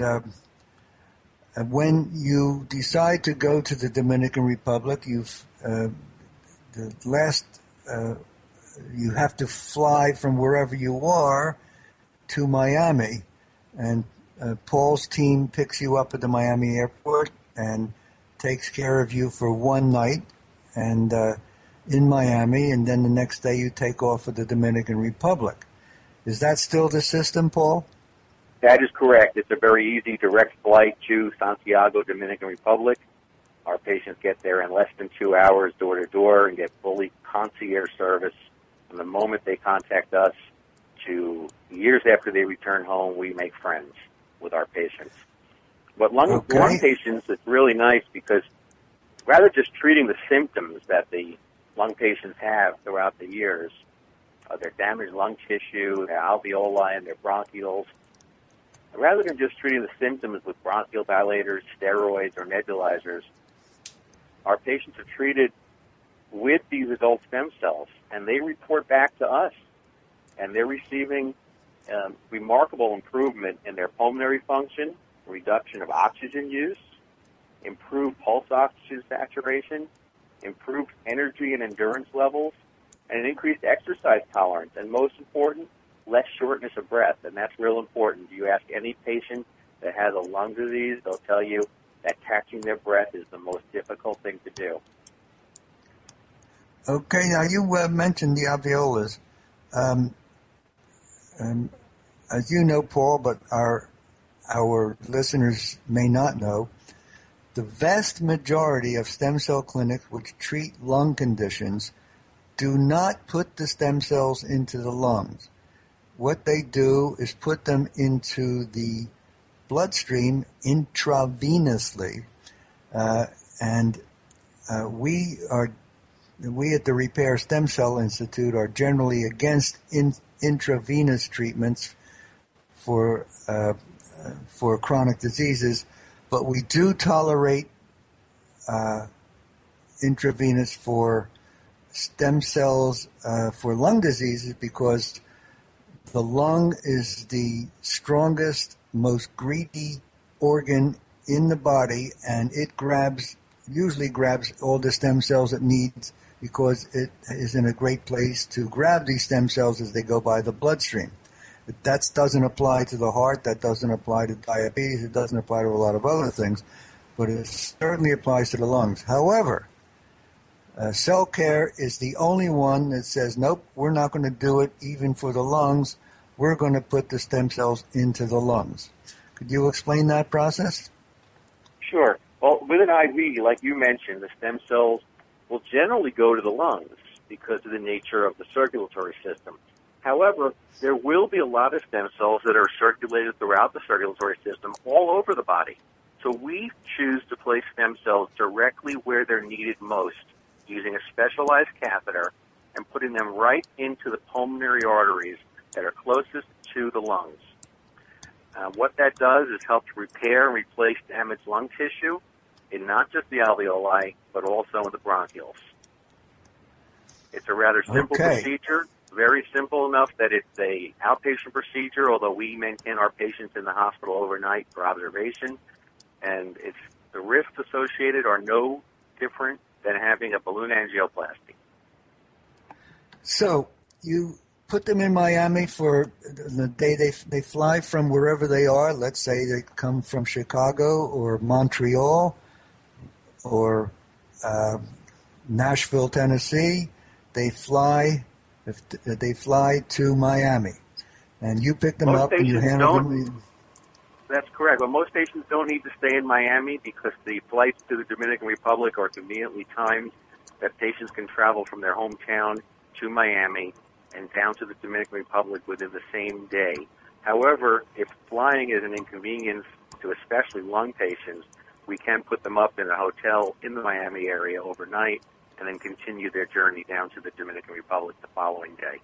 E: when you decide to go to the Dominican Republic, you have to fly from wherever you are to Miami. And Paul's team picks you up at the Miami airport and takes care of you for one night and in Miami, and then the next day you take off for the Dominican Republic. Is that still the system, Paul?
H: That is correct. It's a very easy direct flight to Santiago, Dominican Republic. Our patients get there in less than 2 hours door to door and get fully concierge service. From the moment they contact us to years after they return home, we make friends with our patients. But lung patients, it's really nice because rather just treating the symptoms that the lung patients have throughout the years, their damaged lung tissue, their alveoli, and their bronchioles, rather than just treating the symptoms with bronchodilators, steroids, or nebulizers, our patients are treated with these adult stem cells, and they report back to us, and they're receiving remarkable improvement in their pulmonary function, reduction of oxygen use, improved pulse oxygen saturation, improved energy and endurance levels, and an increased exercise tolerance, and most important, less shortness of breath, and that's real important. You ask any patient that has a lung disease, they'll tell you that catching their breath is the most difficult thing to do.
E: Okay, now you mentioned the alveolus. As you know, Paul, but our listeners may not know, the vast majority of stem cell clinics which treat lung conditions do not put the stem cells into the lungs.
D: what they do is put them into the bloodstream intravenously, and we at the Repair Stem Cell Institute are generally against intravenous treatments for chronic diseases, but we do tolerate intravenous for stem cells for lung diseases because the lung is the strongest, most greedy organ in the body, and it usually grabs all the stem cells it needs because it is in a great place to grab these stem cells as they go by the bloodstream. That doesn't apply to the heart, that doesn't apply to diabetes, it doesn't apply to a lot of other things, but it certainly applies to the lungs. However, Cell Care is the only one that says, nope, we're not going to do it even for the lungs. We're going to put the stem cells into the lungs. Could you explain that process?
H: Sure. Well, with an IV, like you mentioned, the stem cells will generally go to the lungs because of the nature of the circulatory system. However, there will be a lot of stem cells that are circulated throughout the circulatory system all over the body. So we choose to place stem cells directly where they're needed most, using a specialized catheter and putting them right into the pulmonary arteries that are closest to the lungs. What that does is help to repair and replace damaged lung tissue in not just the alveoli, but also in the bronchioles. It's a rather simple procedure, very simple enough that it's a outpatient procedure, although we maintain our patients in the hospital overnight for observation, and the risks associated are no different than having a balloon angioplasty.
D: So you put them in Miami for the day they fly from wherever they are. Let's say they come from Chicago or Montreal or Nashville, Tennessee. They fly to Miami, and you pick them up and you handle them.
H: That's correct. Well, most patients don't need to stay in Miami because the flights to the Dominican Republic are conveniently timed that patients can travel from their hometown to Miami and down to the Dominican Republic within the same day. However, if flying is an inconvenience to especially lung patients, we can put them up in a hotel in the Miami area overnight and then continue their journey down to the Dominican Republic the following day.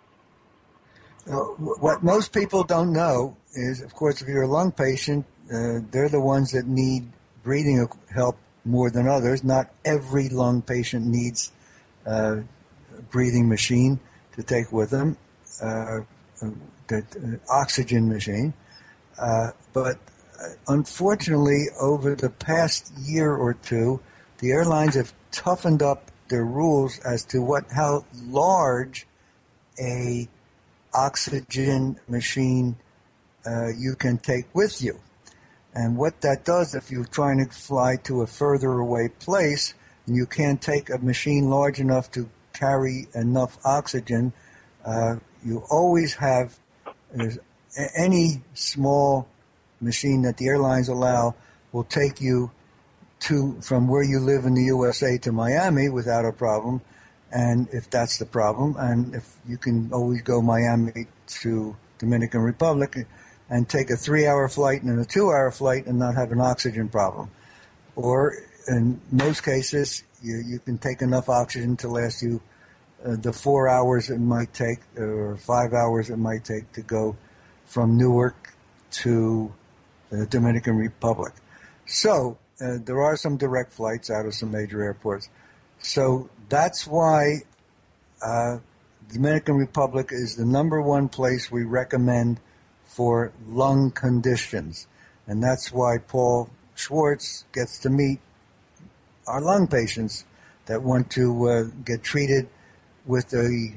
D: What most people don't know is, of course, if you're a lung patient, they're the ones that need breathing help more than others. Not every lung patient needs a breathing machine to take with them, the oxygen machine. But unfortunately, over the past year or two, the airlines have toughened up their rules as to how large a oxygen machine you can take with you. And what that does, if you're trying to fly to a further away place and you can't take a machine large enough to carry enough oxygen, you always have any small machine that the airlines allow will take you from where you live in the USA to Miami without a problem. And if that's the problem, and if you can always go Miami to Dominican Republic and take a 3-hour flight and a 2-hour flight and not have an oxygen problem. Or in most cases, you can take enough oxygen to last you the 4 hours it might take or 5 hours it might take to go from Newark to the Dominican Republic. So there are some direct flights out of some major airports. So that's why Dominican Republic is the number one place we recommend for lung conditions. And that's why Paul Schwartz gets to meet our lung patients that want to get treated with a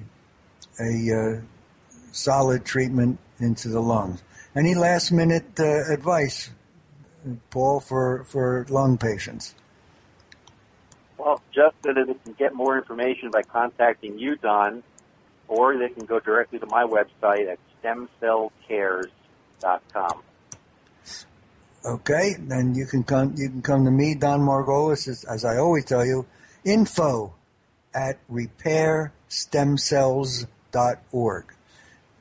D: solid treatment into the lungs. Any last-minute advice, Paul, for lung patients?
H: Well, just that they can get more information by contacting you, Don, or they can go directly to my website at stemcellcares.com.
D: Okay, then you can come to me, Don Margolis, as I always tell you, info@repairstemcells.org.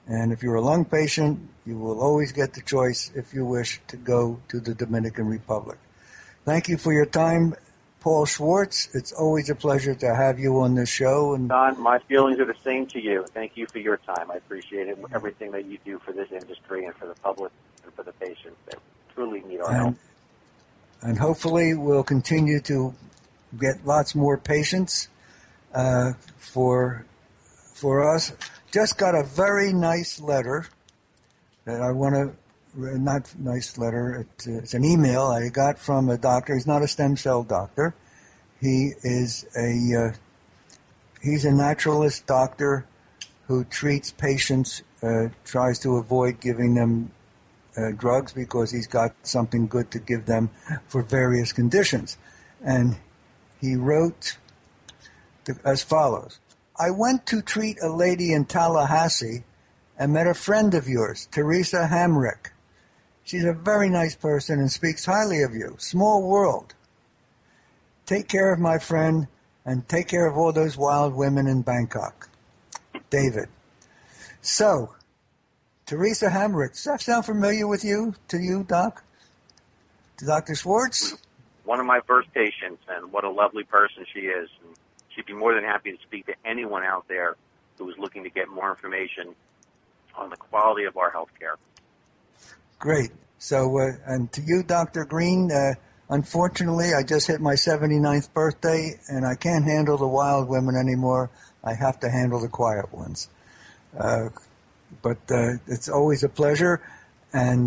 D: And if you're a lung patient, you will always get the choice, if you wish, to go to the Dominican Republic. Thank you for your time, Paul Schwartz. It's always a pleasure to have you on this show. And
H: Don, my feelings are the same to you. Thank you for your time. I appreciate it, everything that you do for this industry and for the public and for the patients that truly need our help.
D: And hopefully we'll continue to get lots more patients for us. Just got a very nice letter that I want to, not nice letter, it's an email I got from a doctor. He's not a stem cell doctor. He's a naturalist doctor who treats patients, tries to avoid giving them drugs because he's got something good to give them for various conditions. And he wrote as follows. I went to treat a lady in Tallahassee and met a friend of yours, Teresa Hamrick. She's a very nice person and speaks highly of you. Small world. Take care of my friend and take care of all those wild women in Bangkok. David. So, Teresa Hamrick, does that sound familiar to you, Doc? To Dr. Schwartz?
H: One of my first patients, and what a lovely person she is. And she'd be more than happy to speak to anyone out there who is looking to get more information on the quality of our health care.
D: Great. So, and to you, Dr. Green, unfortunately, I just hit my 79th birthday, and I can't handle the wild women anymore. I have to handle the quiet ones. But it's always a pleasure, and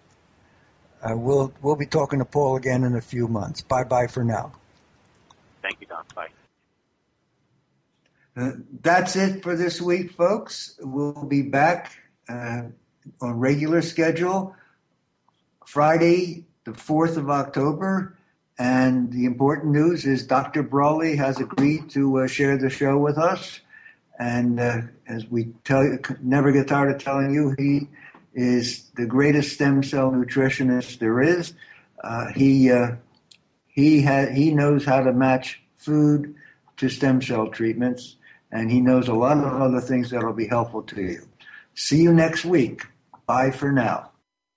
D: we'll be talking to Paul again in a few months. Bye-bye for now.
H: Thank you, Don. Bye.
E: That's it for this week, folks. We'll be back on regular schedule Friday, the 4th of October. And the important news is Dr. Brawley has agreed to share the show with us. And as we never get tired of telling you, he is the greatest stem cell nutritionist there is. He knows how to match food to stem cell treatments, and he knows a lot of other things that will be helpful to you. See you next week. Bye for now.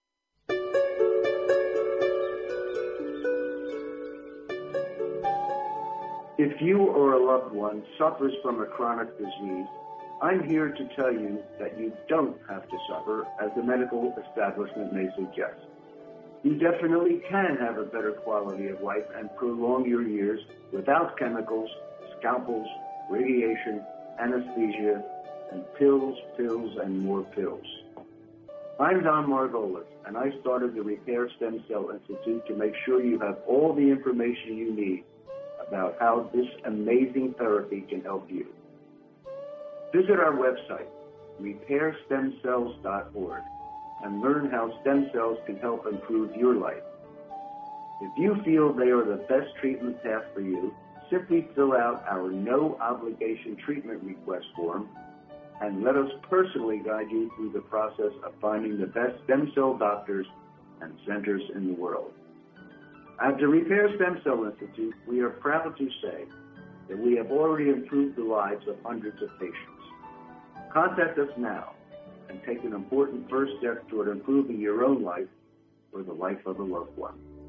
I: If you or a loved one suffers from a chronic disease, I'm here to tell you that you don't have to suffer, as the medical establishment may suggest. You definitely can have a better quality of life and prolong your years without chemicals, scalpels, radiation, anesthesia, and pills, and more pills. I'm Don Margolis, and I started the Repair Stem Cell Institute to make sure you have all the information you need about how this amazing therapy can help you. Visit our website, repairstemcells.org, and learn how stem cells can help improve your life. If you feel they are the best treatment path for you, simply fill out our no-obligation treatment request form and let us personally guide you through the process of finding the best stem cell doctors and centers in the world. At the Repair Stem Cell Institute, we are proud to say that we have already improved the lives of hundreds of patients. Contact us now and take an important first step toward improving your own life or the life of a loved one.